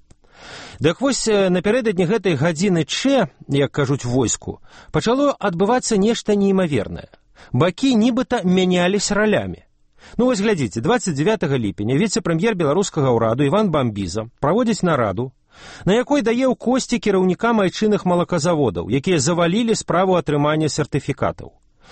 Так вось, напярэдадні гэтай гадзіны Ч, як кажуць войску, пачало адбывацца нешта неймавернае. Бакі нібыта мянялись ралямі. Ну вось глядзіце, 29 ліпеня віцэ-прэм'ер беларускага ўраду Іван Бамбіза праводзіць нараду, на якой дае ў косці кіраўнікам айчынных малаказаводаў, якія завалілі справу атрымання сертыфікатаў.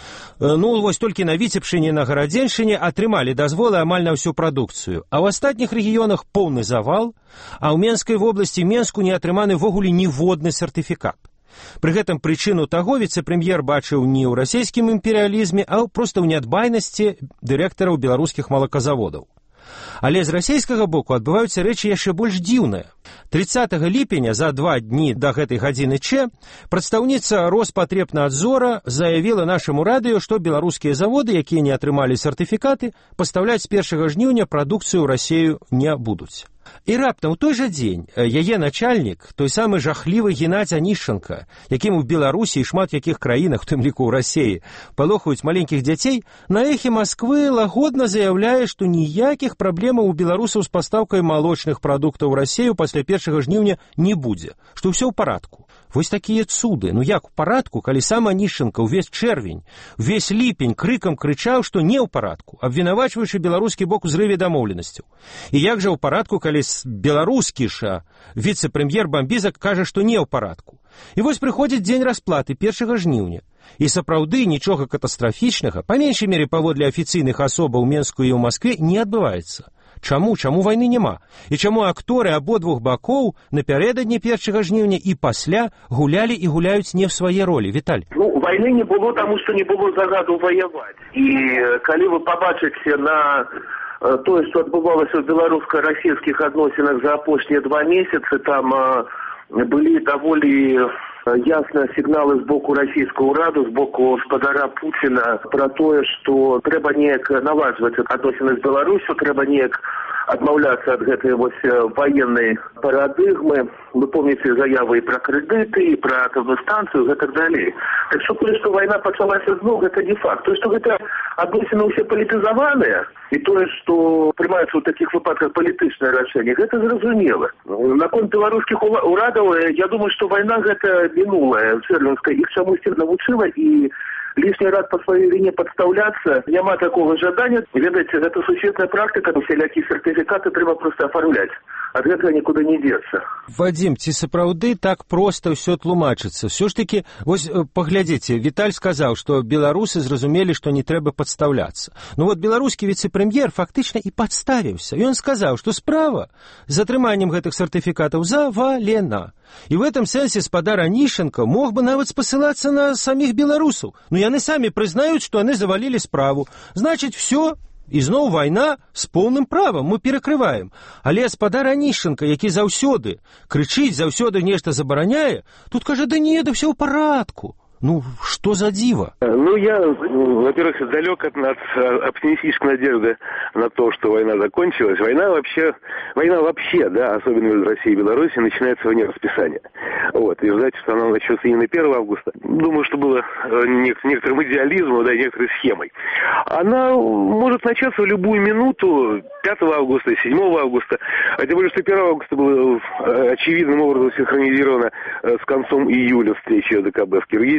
Ну, вось толькі на Віцебшчыне і на Гарадзеншчыне атрымалі дазволы амаль на ўсю прадукцыю, а ў астатніх рэгіёнах поўны завал, а ў Менскай вобласці Менску не атрыманы ввогуле ніводны сертыфікат. Пры гэтым прычыну таго віцэ-прэм'ер бачыў не ў расійскім імперыялізме, а проста ў нядбайнасці дырэктараў беларускіх малаказаводаў. Але з расійскага боку адбываюцца рэчы яшчэ больш дзіўныя. 30 ліпеня, за 2 дні да гэтай гадзіны Ч, прадстаўніца Роспатребнадзора заявіла нашаму радыё, што беларускія заводы, якія не атрымалі сертыфікаты, пастаўляць з 1 жніўня прадукцыю ў Расію не будуць. І раптам у той жа дзень яе начальнік, той самы жахлівы Геннадзь Анішченка, якім у Беларусі і шмат якіх краінах, у тым ліку ў Расіі, палохаюць маленькіх дзяцей, на эхі Масквы лагодна заяўляе, што ніякіх праблемаў у беларусаў з пастаўкай малочных прадуктаў у Расію пасля 1 жніўня не будзе, што ўсё ў парадку. Вось такія цуды. Ну як у парадку, калі сам Анішченка ўвесь чэрвень, увесь ліпень крыкам крычаў, што не ў парадку, абвінавачваючы беларускі бок у зрыве дамоўленасцяў. І як жа ў парадку, калі беларускі ж віцэ-прэм'ер Бамбіза кажа, што не ў парадку. І вось прыходзіць дзень расплаты 1 жніўня. І сапраўды нічога катастрафічнага, па меншай мере паводле афіцыйных асобаў у Менску і ў Маскве, не адбываецца. Чаму вайны няма? І чаму акторы абодвух бакоў напярэдадні 1 жніўня і пасля гулялі і гуляюць не ў свае ролі? Віталь. Ну, вайны не было, таму што не было загаду ваяваць. І калі вы пабачыце на тое, што адбывалася ў беларуска-расійскіх адносінах за апошнія 2 месяцы, там былі даволі ясныя сігналы з боку расійскага ўраду, з боку гаспадара Пуціна пра тое, што трэба неяк наладжваць адносіны з Беларусю, трэба неяк адмаўляцца ад гэтай вось ваеннай парадыгмы. Вы помните заявы і пра крэдыты, і пра атомную станцыю, і так далей. Так што тое, што вайна пачалася зноў, гэта не факт. Тое, што гэта адносіны ўсе палітызаваныя, і тое, што прымаюцца ў такіх выпадках палітычныя рашэнні, гэта зразумела. Наконт беларускіх урадаў, я думаю, што вайна гэта мінулая, чэрвеньская, іх чамусьці навучыла, і лишний раз по своей вине подставляться, няма такого жадания. Ведаете, это существенная практика, всякие сертификаты треба просто оформлять. Ад гэтага нікуды не дзецца. Вадзім, ці сапраўды так проста ўсё тлумачыцца? Ўсё ж такі, вось паглядзіце, Віталь сказаў, што беларусы зразумелі, што не трэба падстаўляцца. Ну вот беларускі віцэ-прэм'ер фактычна і падставіўся. Ён сказаў, што справа з атрыманнем гэтых сертыфікатаў завалена. І в этом сэнсе спадар Анішченка мог бы нават спасылацца на саміх беларусаў. Ну яны самі прызнаюць, што яны завалілі справу. Значыць, всё. І зноў вайна з поўным правам мы перакрываем. Але гаспадар Анішченка, які заўсёды крычыць, заўсёды нешта забараняе, тут кажа, да не, да ўсё ў парадку. Ну, что за диво? Ну, я, во-первых, далек от оптимистической надежды на то, что война закончилась. Война вообще, да, особенно в России и Беларуси, начинается вне расписания. Вот, и ждать, что она начнется именно 1 августа, думаю, что было некоторым идеализмом, да, некоторой схемой. Она может начаться в любую минуту, 5 августа, 7 августа. А тем более, что 1 августа было очевидным образом синхронизировано с концом июля встречи ДКБ в Киргизии.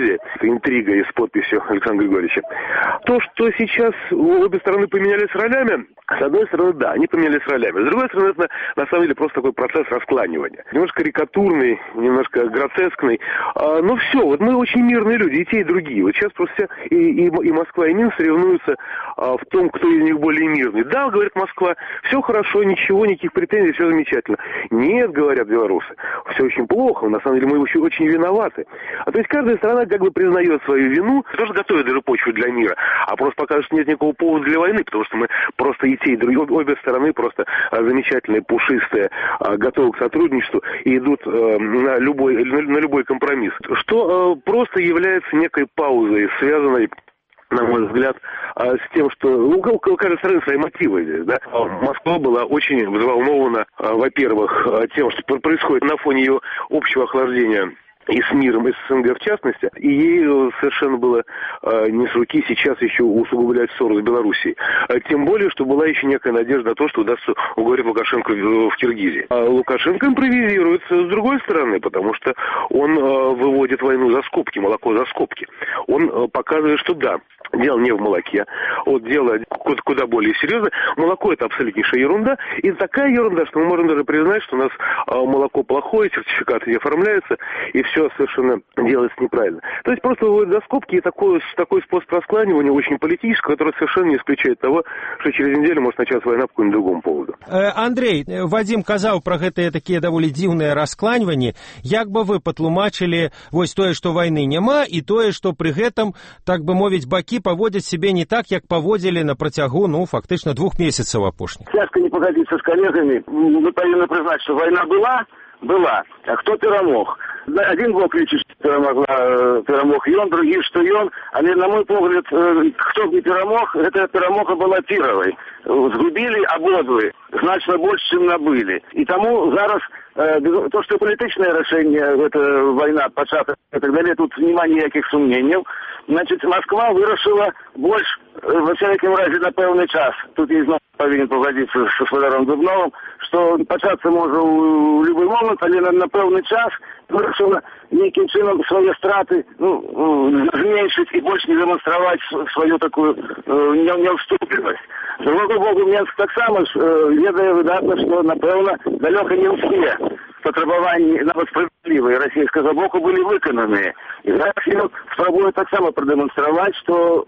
Грузии, интрига и с подписью Александра Григорьевича. То, что сейчас обе стороны поменялись ролями, с одной стороны, да, они поменялись ролями. С другой стороны, это на самом деле просто такой процесс раскланивания. Немножко карикатурный, немножко гротескный. Но все, вот мы очень мирные люди, и те, и другие. Вот сейчас просто и Москва, и Минск соревнуются в том, кто из них более мирный. Да, говорит Москва, все хорошо, ничего, никаких претензий, все замечательно. Нет, говорят белорусы, все очень плохо, на самом деле мы очень, очень виноваты. То есть каждая страна как бы признает свою вину, тоже готовит даже почву для мира, а просто покажет, что нет никакого повода для войны, потому что мы просто и те, и другие, обе стороны просто замечательные, пушистые, готовы к сотрудничеству и идут на любой компромисс. Что просто является некой паузой, связанной, на мой взгляд, с тем, что у каждой страны свои мотивы. Да? Москва была очень взволнована, во-первых, тем, что происходит на фоне ее общего охлаждения и с миром, и с СНГ в частности, и ей совершенно было не с руки сейчас еще усугублять ссору с Белоруссией. Тем более, что была еще некая надежда на то, что удастся уговорить Лукашенко в Киргизии. А Лукашенко импровизирует с другой стороны, потому что он выводит войну за скобки, молоко за скобки. Он показывает, что да, дело не в молоке, вот дело куда более серьезное. Молоко — это абсолютнейшая ерунда, и такая ерунда, что мы можем даже признать, что у нас молоко плохое, сертификаты не оформляются, и все совершенно делается неправильно. То есть просто выводят за скобки, и такой способ раскланивания очень политический, который совершенно не исключает того, что через неделю может начаться война по какому-нибудь другому поводу. Андрей, Вадим казаў про гэтыя такія даволі дзіўныя раскланьванні. Як бы вы патлумачылі вось тое, што вайны няма, і тое, што пры гэтым, так бы мовіць, бакі паводзяць себе не так, як паводзілі на працягу, фактычна 2 месяцаў апошніх. Цяжка не пагадзіцца з калегамі. Мы павінны прызнаць, што вайна была, а хто перамог? Один бок лічыць, што перамог ён, другі, што ён, але, на мой погляд, хто б не перамог, гэта перамога была піравай. Згубілі абодвы, значна больш, чым набылі. І таму зараз то, што палітычнае рашэнне, гэта вайна, пачатак і так далее, тут няма ніякіх сумненняў. Значит, Москва вырашила больше, во всяком разе, на певный час. Тут я знову повинен погодиться с господаром Дубновым, что початься можно в любой момент, але на певный час вырашила неким чином свои страты зменшить и больше не демонстрировать свою такую неуступливость. З другого боку, Минск так само ведае выдатна, что, напевно, далеко не все патрабаванні, нават справедливые российского боку были выкананы. И зараз ён спрабуе таксама продемонстровать, что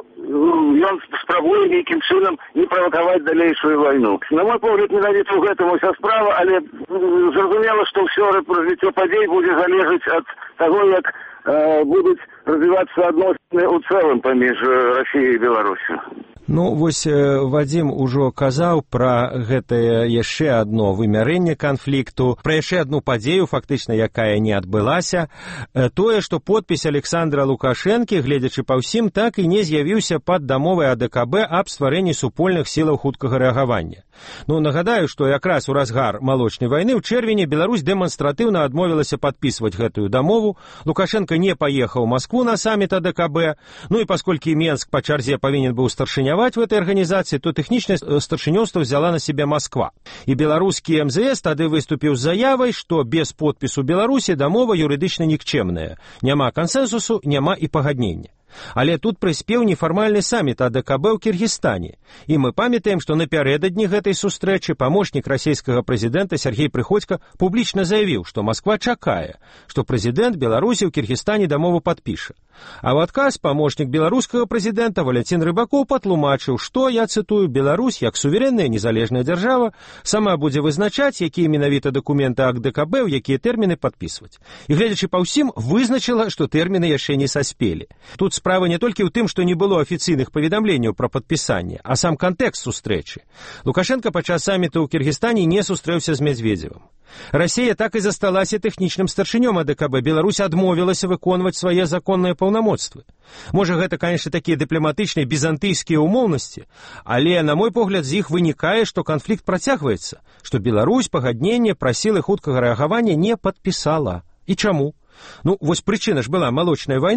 ён спрабуе нейкім чынам не правокаваць далейшую войну. На мой погляд, менавіта ў гэтым уся справа, але зразумела, што ўсё развіццё падзей будзе залежаць ад таго, як будуць развівацца адносіны ў цэлым паміж Расіяй і Беларусю. Вось Вадзім ужо казаў пра гэтае яшчэ адно вымярэнне канфлікту, пра яшчэ адну падзею, фактычна, якая не адбылася. Тое, што подпіс Александра Лукашэнкі, гледзячы па ўсім, так і не з'явіўся пад дамовай АДКБ аб стварэнні супольных сілаў хуткага рэагавання. Нагадаю, што якраз у разгар малочнай вайны ў чэрвені Беларусь дэманстратыўна адмовілася падпісваць гэтую дамову. Лукашенко не паехаў у Москву на саміт АДКБ. І пасколькі Менск па чарзе павінен быў старшыняваць в этой организации, то тэхнічнае старшынёўства взяла на себя Москва. І беларускі МЗС тады выступіў з заявай, што без подпісу Беларусі дамова юрыдычна нікчэмная. Няма кансэнсусу, няма і пагаднення. Але тут прыспеў нефармальны саміт АДКБ ў Кіргізстане. І мы памятаем, што напярэдадні гэтай сустрэчы памочнік расійскага прэзідэнта Сергей Прыходзька публічна заявіў, што Москва чакае, што прэзідэнт Беларусі ў Кіргізстане дамову падпіша. А ў адказ памочнік беларускага прэзідэнта Валянцін Рыбакоў патлумачыў, што, я цытую, Беларусь, як суверэнная незалежная дзяржава, сама будзе вызначаць, якія менавіта дакументы АДКБ, ў якія тэрміны падпісваць. І гледзячы па ўсім, вызначыла, што тэрміны яшчэ не саспелі. Тут справа не толькі ў тым, што не было афіцыйных паведамленняў пра падпісанне, а сам кантэкст сустрэчы. Лукашенко падчас саміту ў Кіргізстане не сустрэўся з Медведзевым. Расія так і засталася тэхнічным старшынём АДКБ. Беларусь адмовілася выконваць свае законныя паўнамоцтвы. Можа, гэта, канешне, такія дыпламатычныя бізантыйскія ўмоўнасці, але, на мой погляд, з іх вынікае, што канфлікт працягваецца, што Беларусь пагадненне пра сілы хуткага рэагавання не падпісала. І чаму? Вось прычына ж была малочная вайна,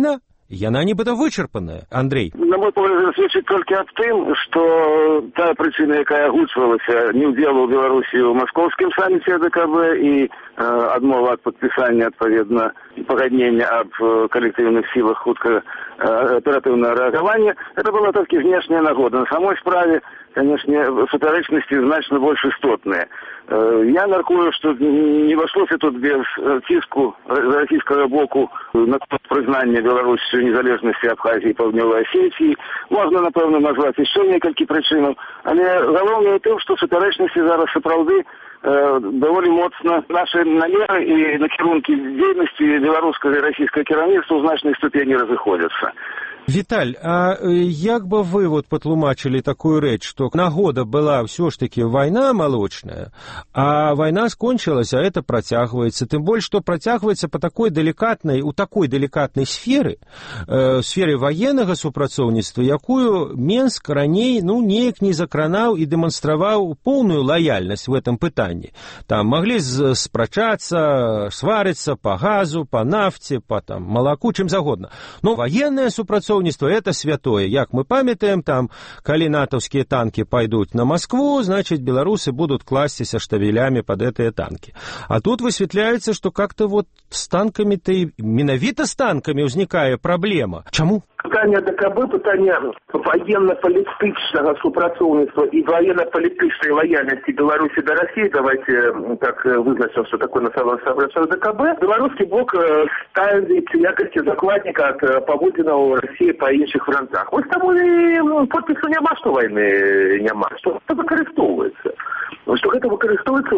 яна нібыта вычарпаная. Андрей. На мой погляд, сведчыць толькі аб тым, што тая прычына, якая агучвалася, не ўдзелу Беларусі ў маскоўскім саміце АДКБ і адмова ад падпісання, адпаведна, пагаднення аб калектыўных сілах хуткага аператыўнага рэагавання, это была толькі знешняя нагода. На самой справе, конечно, супярэчнасці значна больш істотныя. Я мяркую, што не абышлося тут без ціску з расійскага боку на прызнання Беларусі незалежнасці Абхазіі і Паўднёвай Асетіі. Можна, напэўна, назваць яшчэ некалькі прычынаў, але галоўнае тым, што супярэчнасці зараз сапраўды даволі моцна нашы намеры і накірункі дзейнасці беларускага і расійскага кіраўніцтва ў значнай ступені разыходзяцца. Віталь, а як бы вы вот патлумачылі такую рэч, што нагода была ўсё ж такі вайна малочная, а вайна скончылася, а это працягваецца. Тым больш, што працягваецца у такой делікатнай сферы, сфере ваеннага супрацоўніцтва, якую Менск раней, неяк не закранаў і дэманстраваў поўную лаяльнасць в этом пытанні. Там маглі спрачацца, сварыцца па газу, па нафце, па малаку, чым загодна. Но ваеннае супрацоўніцтва это святое. Як мы памятаем, там, калі натаўскія танки пойдут на Москву, значит, беларусы будут класціся штабелями под этие танки. А тут высветляецца, что как-то вот с танками-то, менавіта с танками ўзнікае праблема. Чаму? Пытанне АДКБ, пытанне военно-палітычнага супрацоўніцтва і военно-палітычнай лаяльнасці Беларусі да России, давайте так вызначим, что такое насамрэч АДКБ, беларускі бок ставіць якасці закладніка ад паводзінаў России па іншых фронтах. Вось таму і подпісу няма, што вайны няма, што выкарыстоўваецца. Што гэта выкарыстоўваецца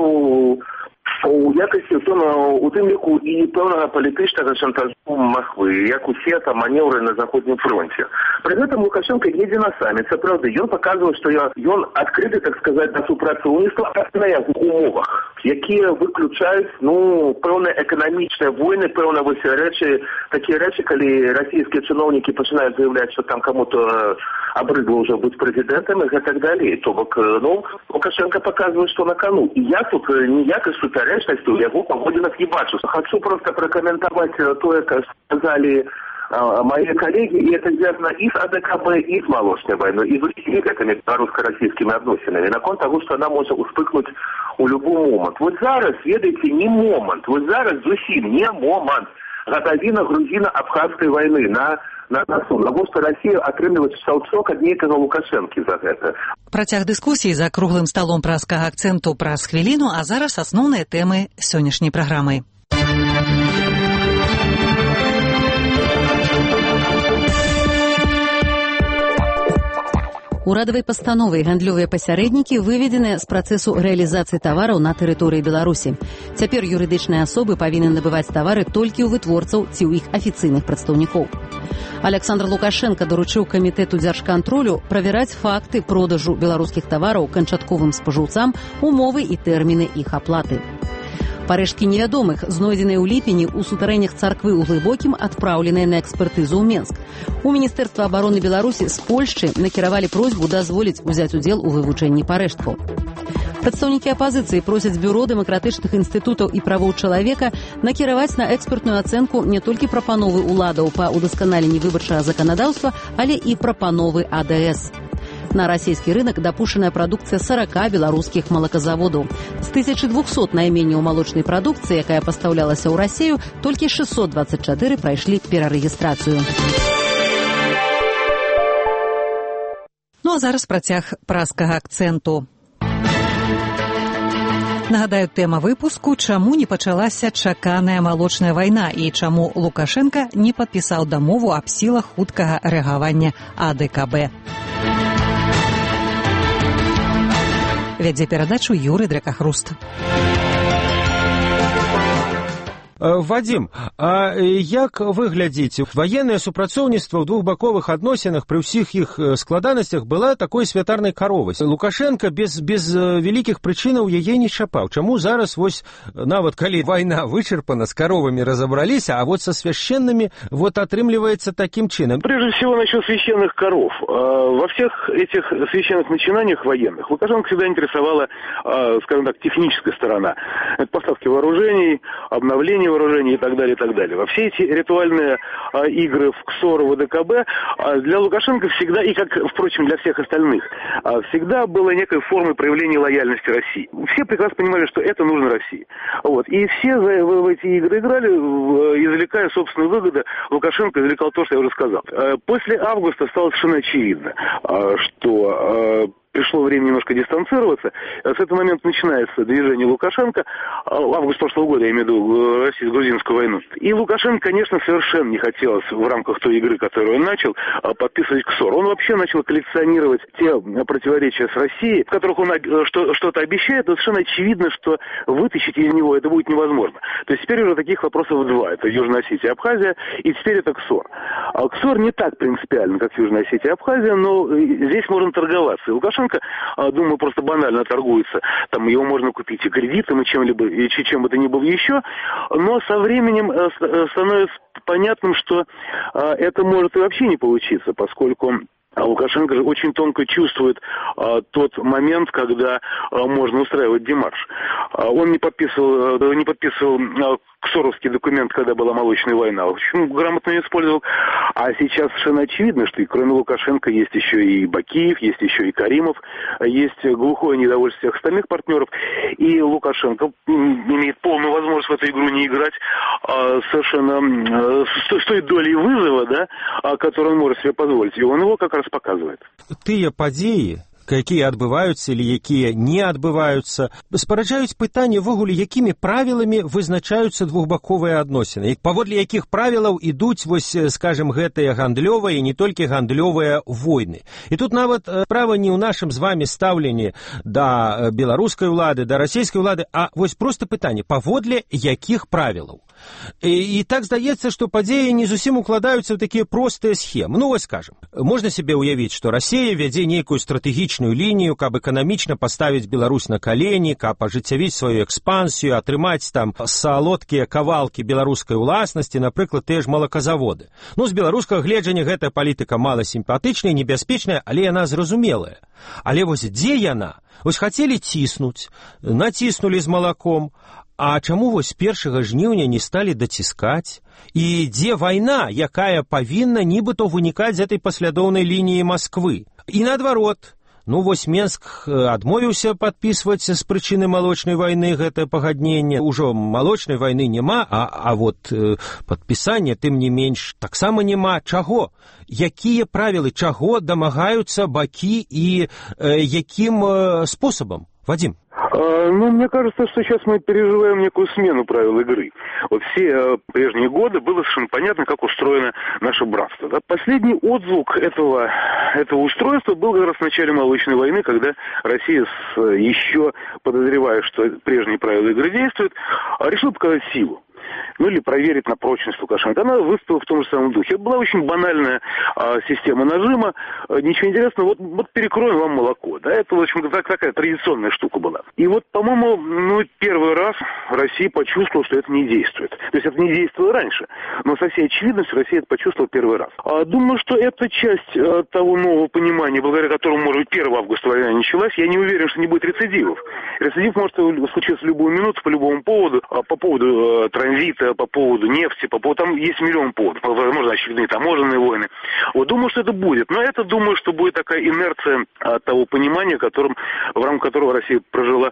у якасці у тым ліку і пэўнага палітычнага шантажу Москвы, як усе там манеўры на заходнім фронте. Пры гэтым Лукашенко едзе на саміт, сапраўды, ён паказвае, што ён адкрыты, так сказаць, на супрацоўніцтва на ягоных умовах, якія выключаюць, пэўныя эканамічныя войны, пэўна вось рэчы, такія рэчы, калі расійскія чыноўнікі пачынаюць заявляць, што там каму-то абрыдла ўжо быць прэзідэнтам і гэтак далей. То бок, Лукашенко паказвае, што на кону. І я тут ніякай супярэчнасці ў яго паводзінах не бачу. Хочу просто пракаментаваць тое, как сказали мои коллеги, и это связано и с АДКБ, и с молочной войной, и с этими белорусско-российскими отношениями. Наконт того, что она может успыхнуть у любой момент. Вот зараз, ведаете, не момент. Вот зараз зусім не момент. Гатавіна грузіна-абхазскай войны на насу. На то, что Россия атрымліваць шалчок ад нейкага Лукашэнкі за гэта. Працяг дыскусіі за круглым сталом праскага акцэнту праз хвіліну, а зараз асноўныя тэмы сённяшняй праграмы. Урадавай пастановай гандлёвыя пасярэднікі выведзеныя з працэсу рэалізацыі тавараў на тэрыторыі Беларусі. Цяпер юрыдычныя асобы павінны набываць тавары толькі ў вытворцаў ці ў іх афіцыйных прадстаўнікоў. Александр Лукашенко даручыў камітэту дзяржкантролю правяраць факты продажу беларускіх тавараў канчатковым спажыўцам, умовы і тэрміны іх аплаты. Парэшткі невядомых, знойдзеныя ў ліпені ў сутарэннях царквы ў Глыбокім, адпраўленыя на экспертызу ў Менск. У Міністэрства абароны Беларусі з Польшчы накіравалі просьбу дазволіць узяць удзел у вывучэнні парэшткаў. Прадстаўнікі апазіцыі просяць бюро дэмакратычных інстытутаў і правоў чалавека накіраваць на экспертную ацэнку не толькі прапановы ўладаў па ўдасканаленні выбарчага заканадаўства, але і прапановы АДС. На расійскі рынок дапушчаная прадукцыя 40 беларускіх малаказаводаў. З 1200 найменняў малочнай прадукцыі, якая пастаўлялася ў Расію, толькі 624 прайшлі перарэгістрацыю. А зараз працяг праскага акцэнту. Нагадаю, тэма выпуску, чаму не пачалася чаканая малочная вайна і чаму Лукашенка не падпісаў дамову аб сілах хуткага рэагавання АДКБ. Вядзе перадачу Юрый Дракахруст. Вадим, а як вы глядзіце, ваеннае супрацоўніцтва ў двухбаковых адносінах пры ўсіх іх складанасцях была такой святарнай каровай. Лукашенко без вялікіх прычынаў яе не чапаў. Чаму зараз, вось, нават калі вайна вычарпана, с коровами разобраліся, а вот со священными вот отрымливается таким чином? Прежде всего, насчет священных коров. Во всех этих священных начинаниях военных Лукашенко всегда интересовала, скажем так, техническая сторона. Это поставки вооружений, обновление вооружения и так далее, и так далее. Во все эти ритуальные игры в КСОР, в ВДКБ для Лукашенко всегда, и как, впрочем, для всех остальных, всегда было некой формой проявления лояльности России. Все прекрасно понимали, что это нужно России. Вот. И все в эти игры играли, извлекая собственную выгоду. Лукашенко извлекал то, что я уже сказал. После августа стало совершенно очевидно, что пришло время немножко дистанцироваться. С этого момента начинается движение Лукашенко. Август прошлого года, я имею в виду российско-грузинскую войну. И Лукашенко, конечно, совершенно не хотелось в рамках той игры, которую он начал, подписывать КСОР. Он вообще начал коллекционировать те противоречия с Россией, в которых он что-то обещает, но совершенно очевидно, что вытащить из него это будет невозможно. То есть теперь уже таких вопросов два. Это Южная Осетия и Абхазия, и теперь это КСОР. КСОР не так принципиально, как Южная Осетия и Абхазия, но здесь можно торговаться. И Лукашенко, думаю, просто банально торгуется. Там его можно купить и кредитом, и чем-либо, и чем бы то ни было еще. Но со временем становится понятным, что это может и вообще не получиться, поскольку Лукашенко же очень тонко чувствует тот момент, когда можно устраивать демарш. Он не подписывал КСОРовский документ, когда была молочная война. Очень грамотно ее использовал. А сейчас совершенно очевидно, что и кроме Лукашенко есть еще и Бакиев, есть еще и Каримов, есть глухое недовольство всех остальных партнеров. И Лукашенко имеет полную возможность в эту игру не играть совершенно с той долей вызова, да, которую он может себе позволить. И он его как раз показывает. Тыя падзеі, якія адбываюцца или якія не адбываюцца, спараджаюць пытанне ввогуле, якімі правіламі вызначаюцца двухбаковыя адносіны, і паводле якіх правілаў ідуць, вось, скажем, гэтыя гандлёвыя і не толькі гандлёвыя войны. І тут нават справа не ў нашым з вами стаўленні да беларускай улады, да расійскай улады, а вось проста пытанне, паводле якіх правілаў. І так здаецца, што падзеі не зусім укладаюцца ў такія простыя схемы. Ну, вось скажем, можна себе ўявіць, што Расія вядзе нейкую стратэгічную лінію, каб эканамічна паставіць Беларусь на калені, каб ажыццявіць сваю экспансію, атрымаць там салодкія кавалкі беларускай уласнасці, напрыклад, тыя ж малаказаводы. Ну, з беларускага гледжання гэтая палітыка мала сімпатычная, небяспечная, але яна зразумелая. Але вось дзе яна? Вось хацелі ціснуць, націснулі з малаком, а чаму вось 1 жніўня не сталі даціскаць? І дзе вайна, якая павінна нібыта вынікаць з этой паслядоўнай лініі Масквы? І наадварот, ну вось Менск адмовіўся падпісваць з прычыны малочнай вайны гэтае пагадненне. Ужо малочнай вайны няма, а вот падпісання, тым не менш, таксама няма. Чаго? Якія правілы, чаго дамагаюцца бакі і якім спосабам? Вадим. Ну, мне кажется, что сейчас мы переживаем некую смену правил игры. Вот все прежние годы было совершенно понятно, как устроено наше братство. Да? Последний отзвук этого устройства был как раз в начале Молочной войны, когда Россия, еще подозревая, что прежние правила игры действуют, решила показать силу. Ну, или проверить на прочность Лукашенко. Она выступила в том же самом духе. Это была очень банальная система нажима. Ничего интересного. Вот перекроем вам молоко. Да? Это, в общем, такая традиционная штука была. И вот, по-моему, первый раз Россия почувствовала, что это не действует. То есть это не действовало раньше. Но со всей очевидностью Россия это почувствовала первый раз. Думаю, что это часть того нового понимания, благодаря которому, может быть, 1 августа война началась. Я не уверен, что не будет рецидивов. Рецидив может случиться в любую минуту, по любому поводу. По поводу транзита, по поводу нефти, там есть миллион поводов, возможно, очередные таможенные войны. Вот, думаю, что это будет. Но это, думаю, что будет такая инерция того понимания, в рамках которого Россия прожила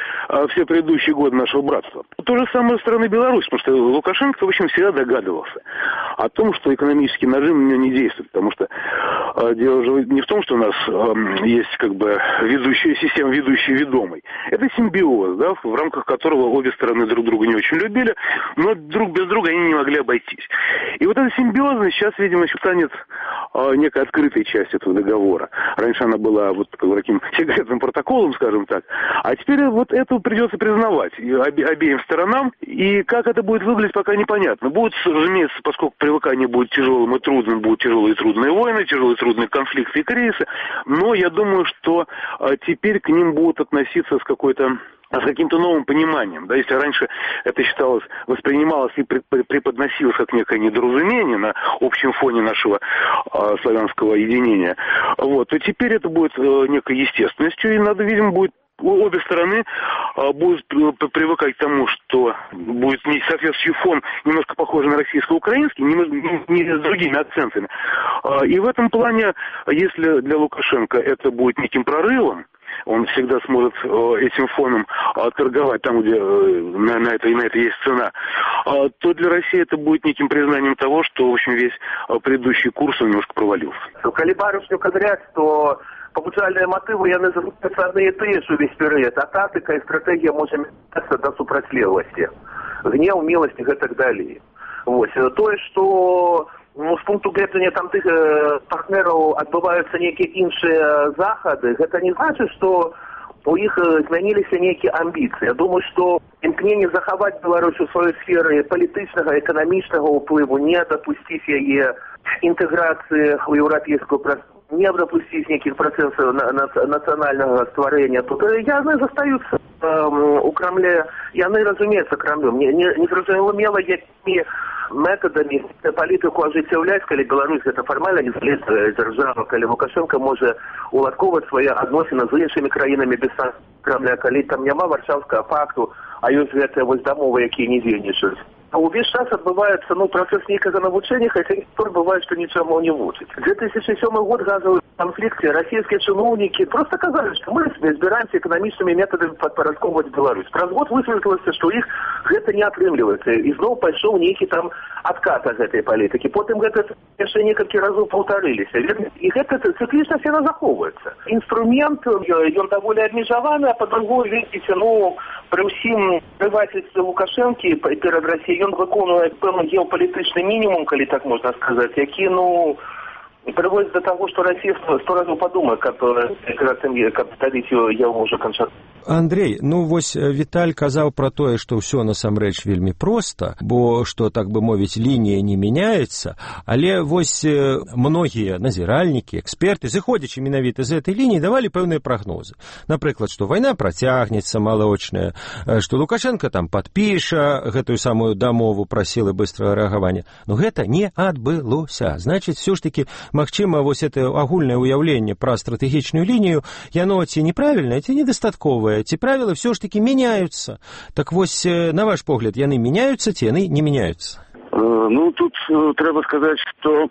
все предыдущие годы нашего братства. То же самое со стороны Беларуси, потому что Лукашенко, в общем, всегда догадывался о том, что экономический нажим на него не действует, потому что дело же не в том, что у нас есть как бы ведущая система, ведущий ведомый. Это симбиоз, да, в рамках которого обе стороны друг друга не очень любили, но друг без друга они не могли обойтись. И вот эта симбиозность сейчас, видимо, станет некой открытой частью этого договора. Раньше она была вот таким секретным протоколом, скажем так, а теперь вот это придется признавать обеим сторонам, и как это будет выглядеть, пока непонятно. Будет, разумеется, поскольку привыкание будет тяжелым и трудным, будут тяжелые и трудные войны, тяжелые и трудные конфликты и кризисы, но я думаю, что теперь к ним будут относиться с каким-то новым пониманием. Да, если раньше это воспринималось и преподносилось как некое недоразумение на общем фоне нашего славянского единения, то теперь это будет некой естественностью, и надо, видимо, будет Обе стороны будут привыкать к тому, что будет соответствующий фон, немножко похожий на российско-украинский, не с другими акцентами. И в этом плане, если для Лукашенко это будет неким прорывом, он всегда сможет этим фоном торговать там, где на это есть цена, то для России это будет неким признанием того, что, в общем, весь предыдущий курс он немножко провалился. Калі барышню кадраць, то пабуджальныя матывы яны застаюцца адны і тыя ж увесь перыяд, а тактыка і стратэгія можа мяняцца да супрацьлегласці. Гнеў, міласць і гэтак далей. Тое, што з пункту гледжання там тых партнераў адбываюцца нейкія іншыя захады, гэта не значыць, што у іх змяніліся нейкія амбіцыі. Я думаю, што імкненне захаваць Беларусь у сваёй сферы палітычнага, эканамічнага ўплыву, не дапусціць яе інтэграцыі ў еўрапейскую прастору, не допустить неких процессов национального створения, тут яны застаются у Кремля, яны, разумеется, Кремлем. Не зразумела, якімі методамі палітыку ажыццяўляць, калі Беларусь гэта фармальна незалежная дзяржава, калі Лукашенко можа уладкоўваць свае адносіны з іншымі краінамі без Кремля, калі там няма варшаўскага пакту, а ёсць гэтыя дамовы, якія не дзейнічаюць. Увесь час адбываецца працэс нейкага навучэння, хаця гісторыя бывае, што нічаму не вучыць. 2007 год газавы канфлікт, расійскія чыноўнікі проста казалі, што мы збіраемся эканамічнымі метадамі падпарадкоўваць Беларусь. Праз год высветлілася, што іх гэта не атрымліваецца, і зноў пайшоў нейкі там адкат ад гэтай палітыкі. Потым гэта яшчэ некалькі разоў паўтарыліся. І гэта цыклічна яна захоўваецца. Інструмент, ён даволі абмежаваны, а па-другое, видите, пры ўсім прывацельстве Лукашэнкі перад Расіяй ён выконуе пэўны геапалітычны мінімум, калі так можна сказаць, які, прыводзіць до таго, што Расія 100 разоў падумае, каб ставіць яго ўжо канчаткова. Андрей, Віталь казаў пра тое, што ўсё насамрэч вельмі проста, бо што, так бы мовіць, лінія не мяняецца, але многія назіральнікі, эксперты, зыходзячы менавіта з гэтай лініі, давалі пэўныя прагнозы. Напрыклад, што вайна працягнецца малочная, што Лукашенко там падпіша гэтую самую дамову пра сілы быстрага рэагавання. Но гэта не адбылося. Значыць, все ж таки, магчыма, это агульнае ўяўленне пра стратэгічную лінію, яно ці неправільнае, ці недастатковае, ці правілы все ж таки меняются. Так на ваш погляд, яны меняются, ці яны не меняются? Тут трэба сказаць, што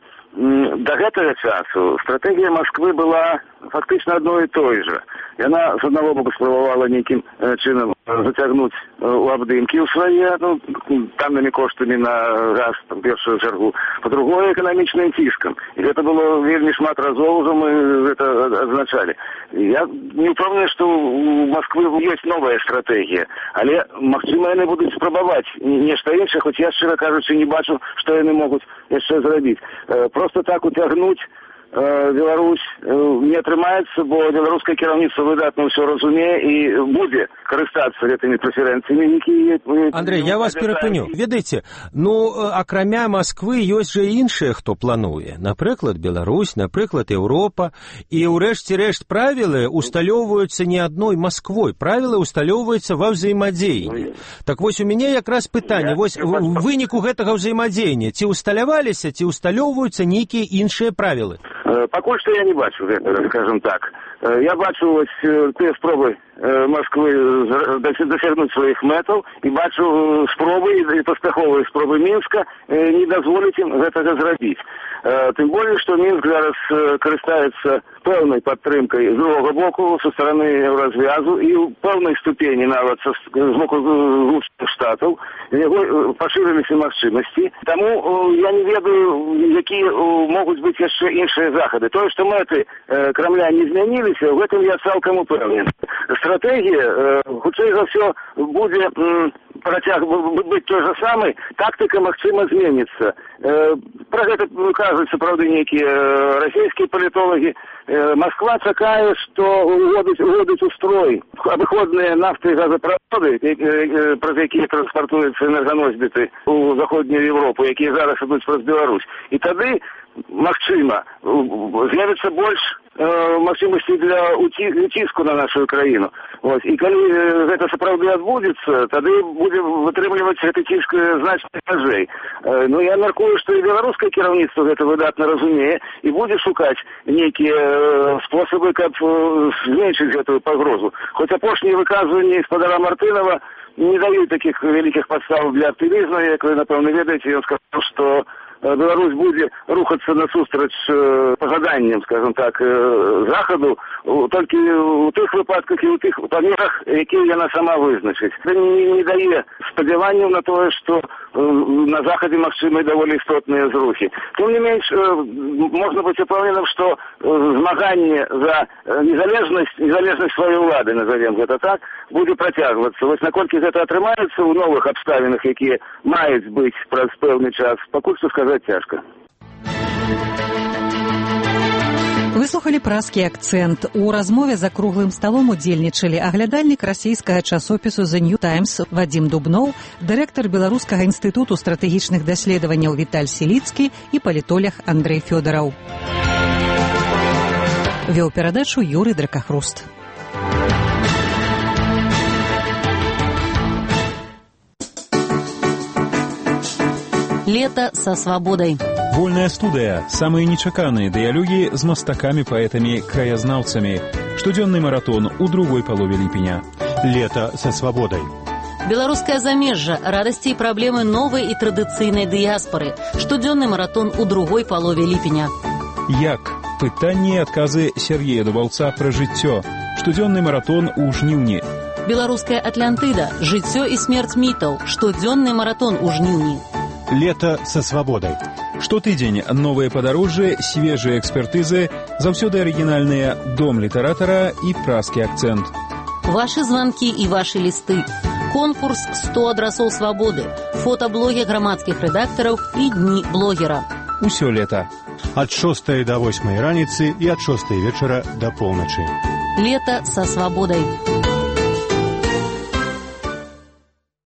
да гэтага часу стратэгія Масквы была фактычна адной і той жа. Яна з аднаго боку спрабавала нейкім чынам зацягнуць у абдымкі ў свае, таннымі коштамі на газ, в першую чаргу, па-другое, эканамічным ціскам. І гэта было вельмі шмат разоў, ужо мы гэта адзначалі. Я не ўпэўнены, што у Масквы ёсць новая стратэгія, але, магчыма, яны будуць спрабаваць нешта іншае, хоць я, шчыра кажучы, не бачу, што яны могуць яшчэ зрабіць. Просто так уцягнуць Беларусь не атрымаецца, бо беларускае кіраўніцтва выдатна ўсё разумее і будзе карыстацца гэтымі прэферэнцыямі, якія... Андрей, я вас перапыню. Ведаеце, акрамя Масквы ёсць жа іншыя, хто плануе. Напрыклад, Беларусь, напрыклад, Еўропа. І ў рэшце рэшт правілы усталёўваюцца не адной Масквой. Правілы усталёўваюцца ва ўзаемадзеянні. Так у мяне якраз пытанне. В выніку гэтага ўзаемадзеяння ці усталяваліся, ці усталёўваюцца нейкія іншыя правілы? Пакуль што я не бачу гэтага, скажем так. Я бачу тыя спробы Масквы дасягнуць сваіх мэтаў і бачу спробы і паспяховыя спробы Мінска не дазволіць ім гэтага зрабіць. Тым болей, што Мінск зараз карыстаецца пэўнай падтрымкай з другога боку са стороны Еўразвязу і ў пэўнай ступені нават з боку Злучаных Штатаў яго пашырыліся магчымасці. Таму я не ведаю, якія могуць быць яшчэ іншыя захады. Тое, што мэты Крамля не змяніліся, у гэтым я цалкам упэўнены. Стратэгія, хутчэй за ўсё, будзе быць той же самый, тактыка, магчыма, зменіцца. Пра гэта кажуць, сапраўды, нейкія расійскія палітолагі. Москва чакае, што уводзяць у строй абыходныя нафты і газаправоды, праз якія транспартуюцца энерганосьбіты ў заходнюю Европу, якія зараз ідуць праз Беларусь. І тады, магчыма, з'явіцца больш магчымасці для уціску на нашу краіну. І калі гэта сапраўды адбудзецца, тады будзе вытрымліваць гэты ціск значна цяжэй. Я мяркую, што і беларускае кіраўніцтва гэта выдатна разумее і будзе шукаць нейкія способы, как зменшыць гэтую пагрозу. Хоць апошнія выказванні спадара Мартынова не даюць такіх вялікіх падстаў для аптымізму, як вы, напэўна, ведаеце, ён сказаў, што Беларусь будзе рухацца насустрач пажаданням, скажем так, захаду, толькі ў тых выпадках і ў тых памерах, якія яна сама вызначыць. Це не дае спадзяванняў на тое, што на захадзе магчымы даволі істотныя зрухі. Тым не менш, можна быць упэўненым, што змаганне за незалежнасць сваёй улады, назовем гэта так, будзе працягвацца. Вось наколькі гэта атрымаецца ў новых абставінах, якія маюць быць праз пэўны час, пакуль што сказаць цяжка. Выслухалі празкі акцэнт. У размове за круглым сталом удзельнічалі аглядальнік расійскага часопісу The New Times Вадзім Дубноў, дырэктар Беларускага інстытуту стратэгічных даследаванняў Віталь Селіцкі і палітолог Андрэй Фёдараў. Вёў перадачу Юрый Дракахруст. Лето со свободой. Вольная студыя. Самыя нечаканыя дыялогі з мастакамі, паэтамі, краязнаўцамі. Штодзённы маратон у другой палове ліпеня. Лето со свободой. Белорусское замежжа. Радости и проблемы новой и традыцыйнай дыяспоры. Штодзённы маратон у другой палове ліпеня. Як? Пытанні і адказы Сергея Дубаўца пра жыццё. Штодзённы маратон у жніўні. Белорусская Атлантыда. Жыццё і смерць мітаў. Штодзённы маратон у жніўні. Лето со свободой. Штотыдзень новыя падарожжы, свежыя экспертызы, заўсёды арыгінальныя дом літаратара і празкі акцэнт. Ваши звонки и ваши листы. Конкурс 100 адрасоў свободы. Фотоблоги грамадскіх рэдактараў і дні блогера. Усё лета. От 6 до 8 раніцы и от 6 вечера до полночи. Лето со свободой.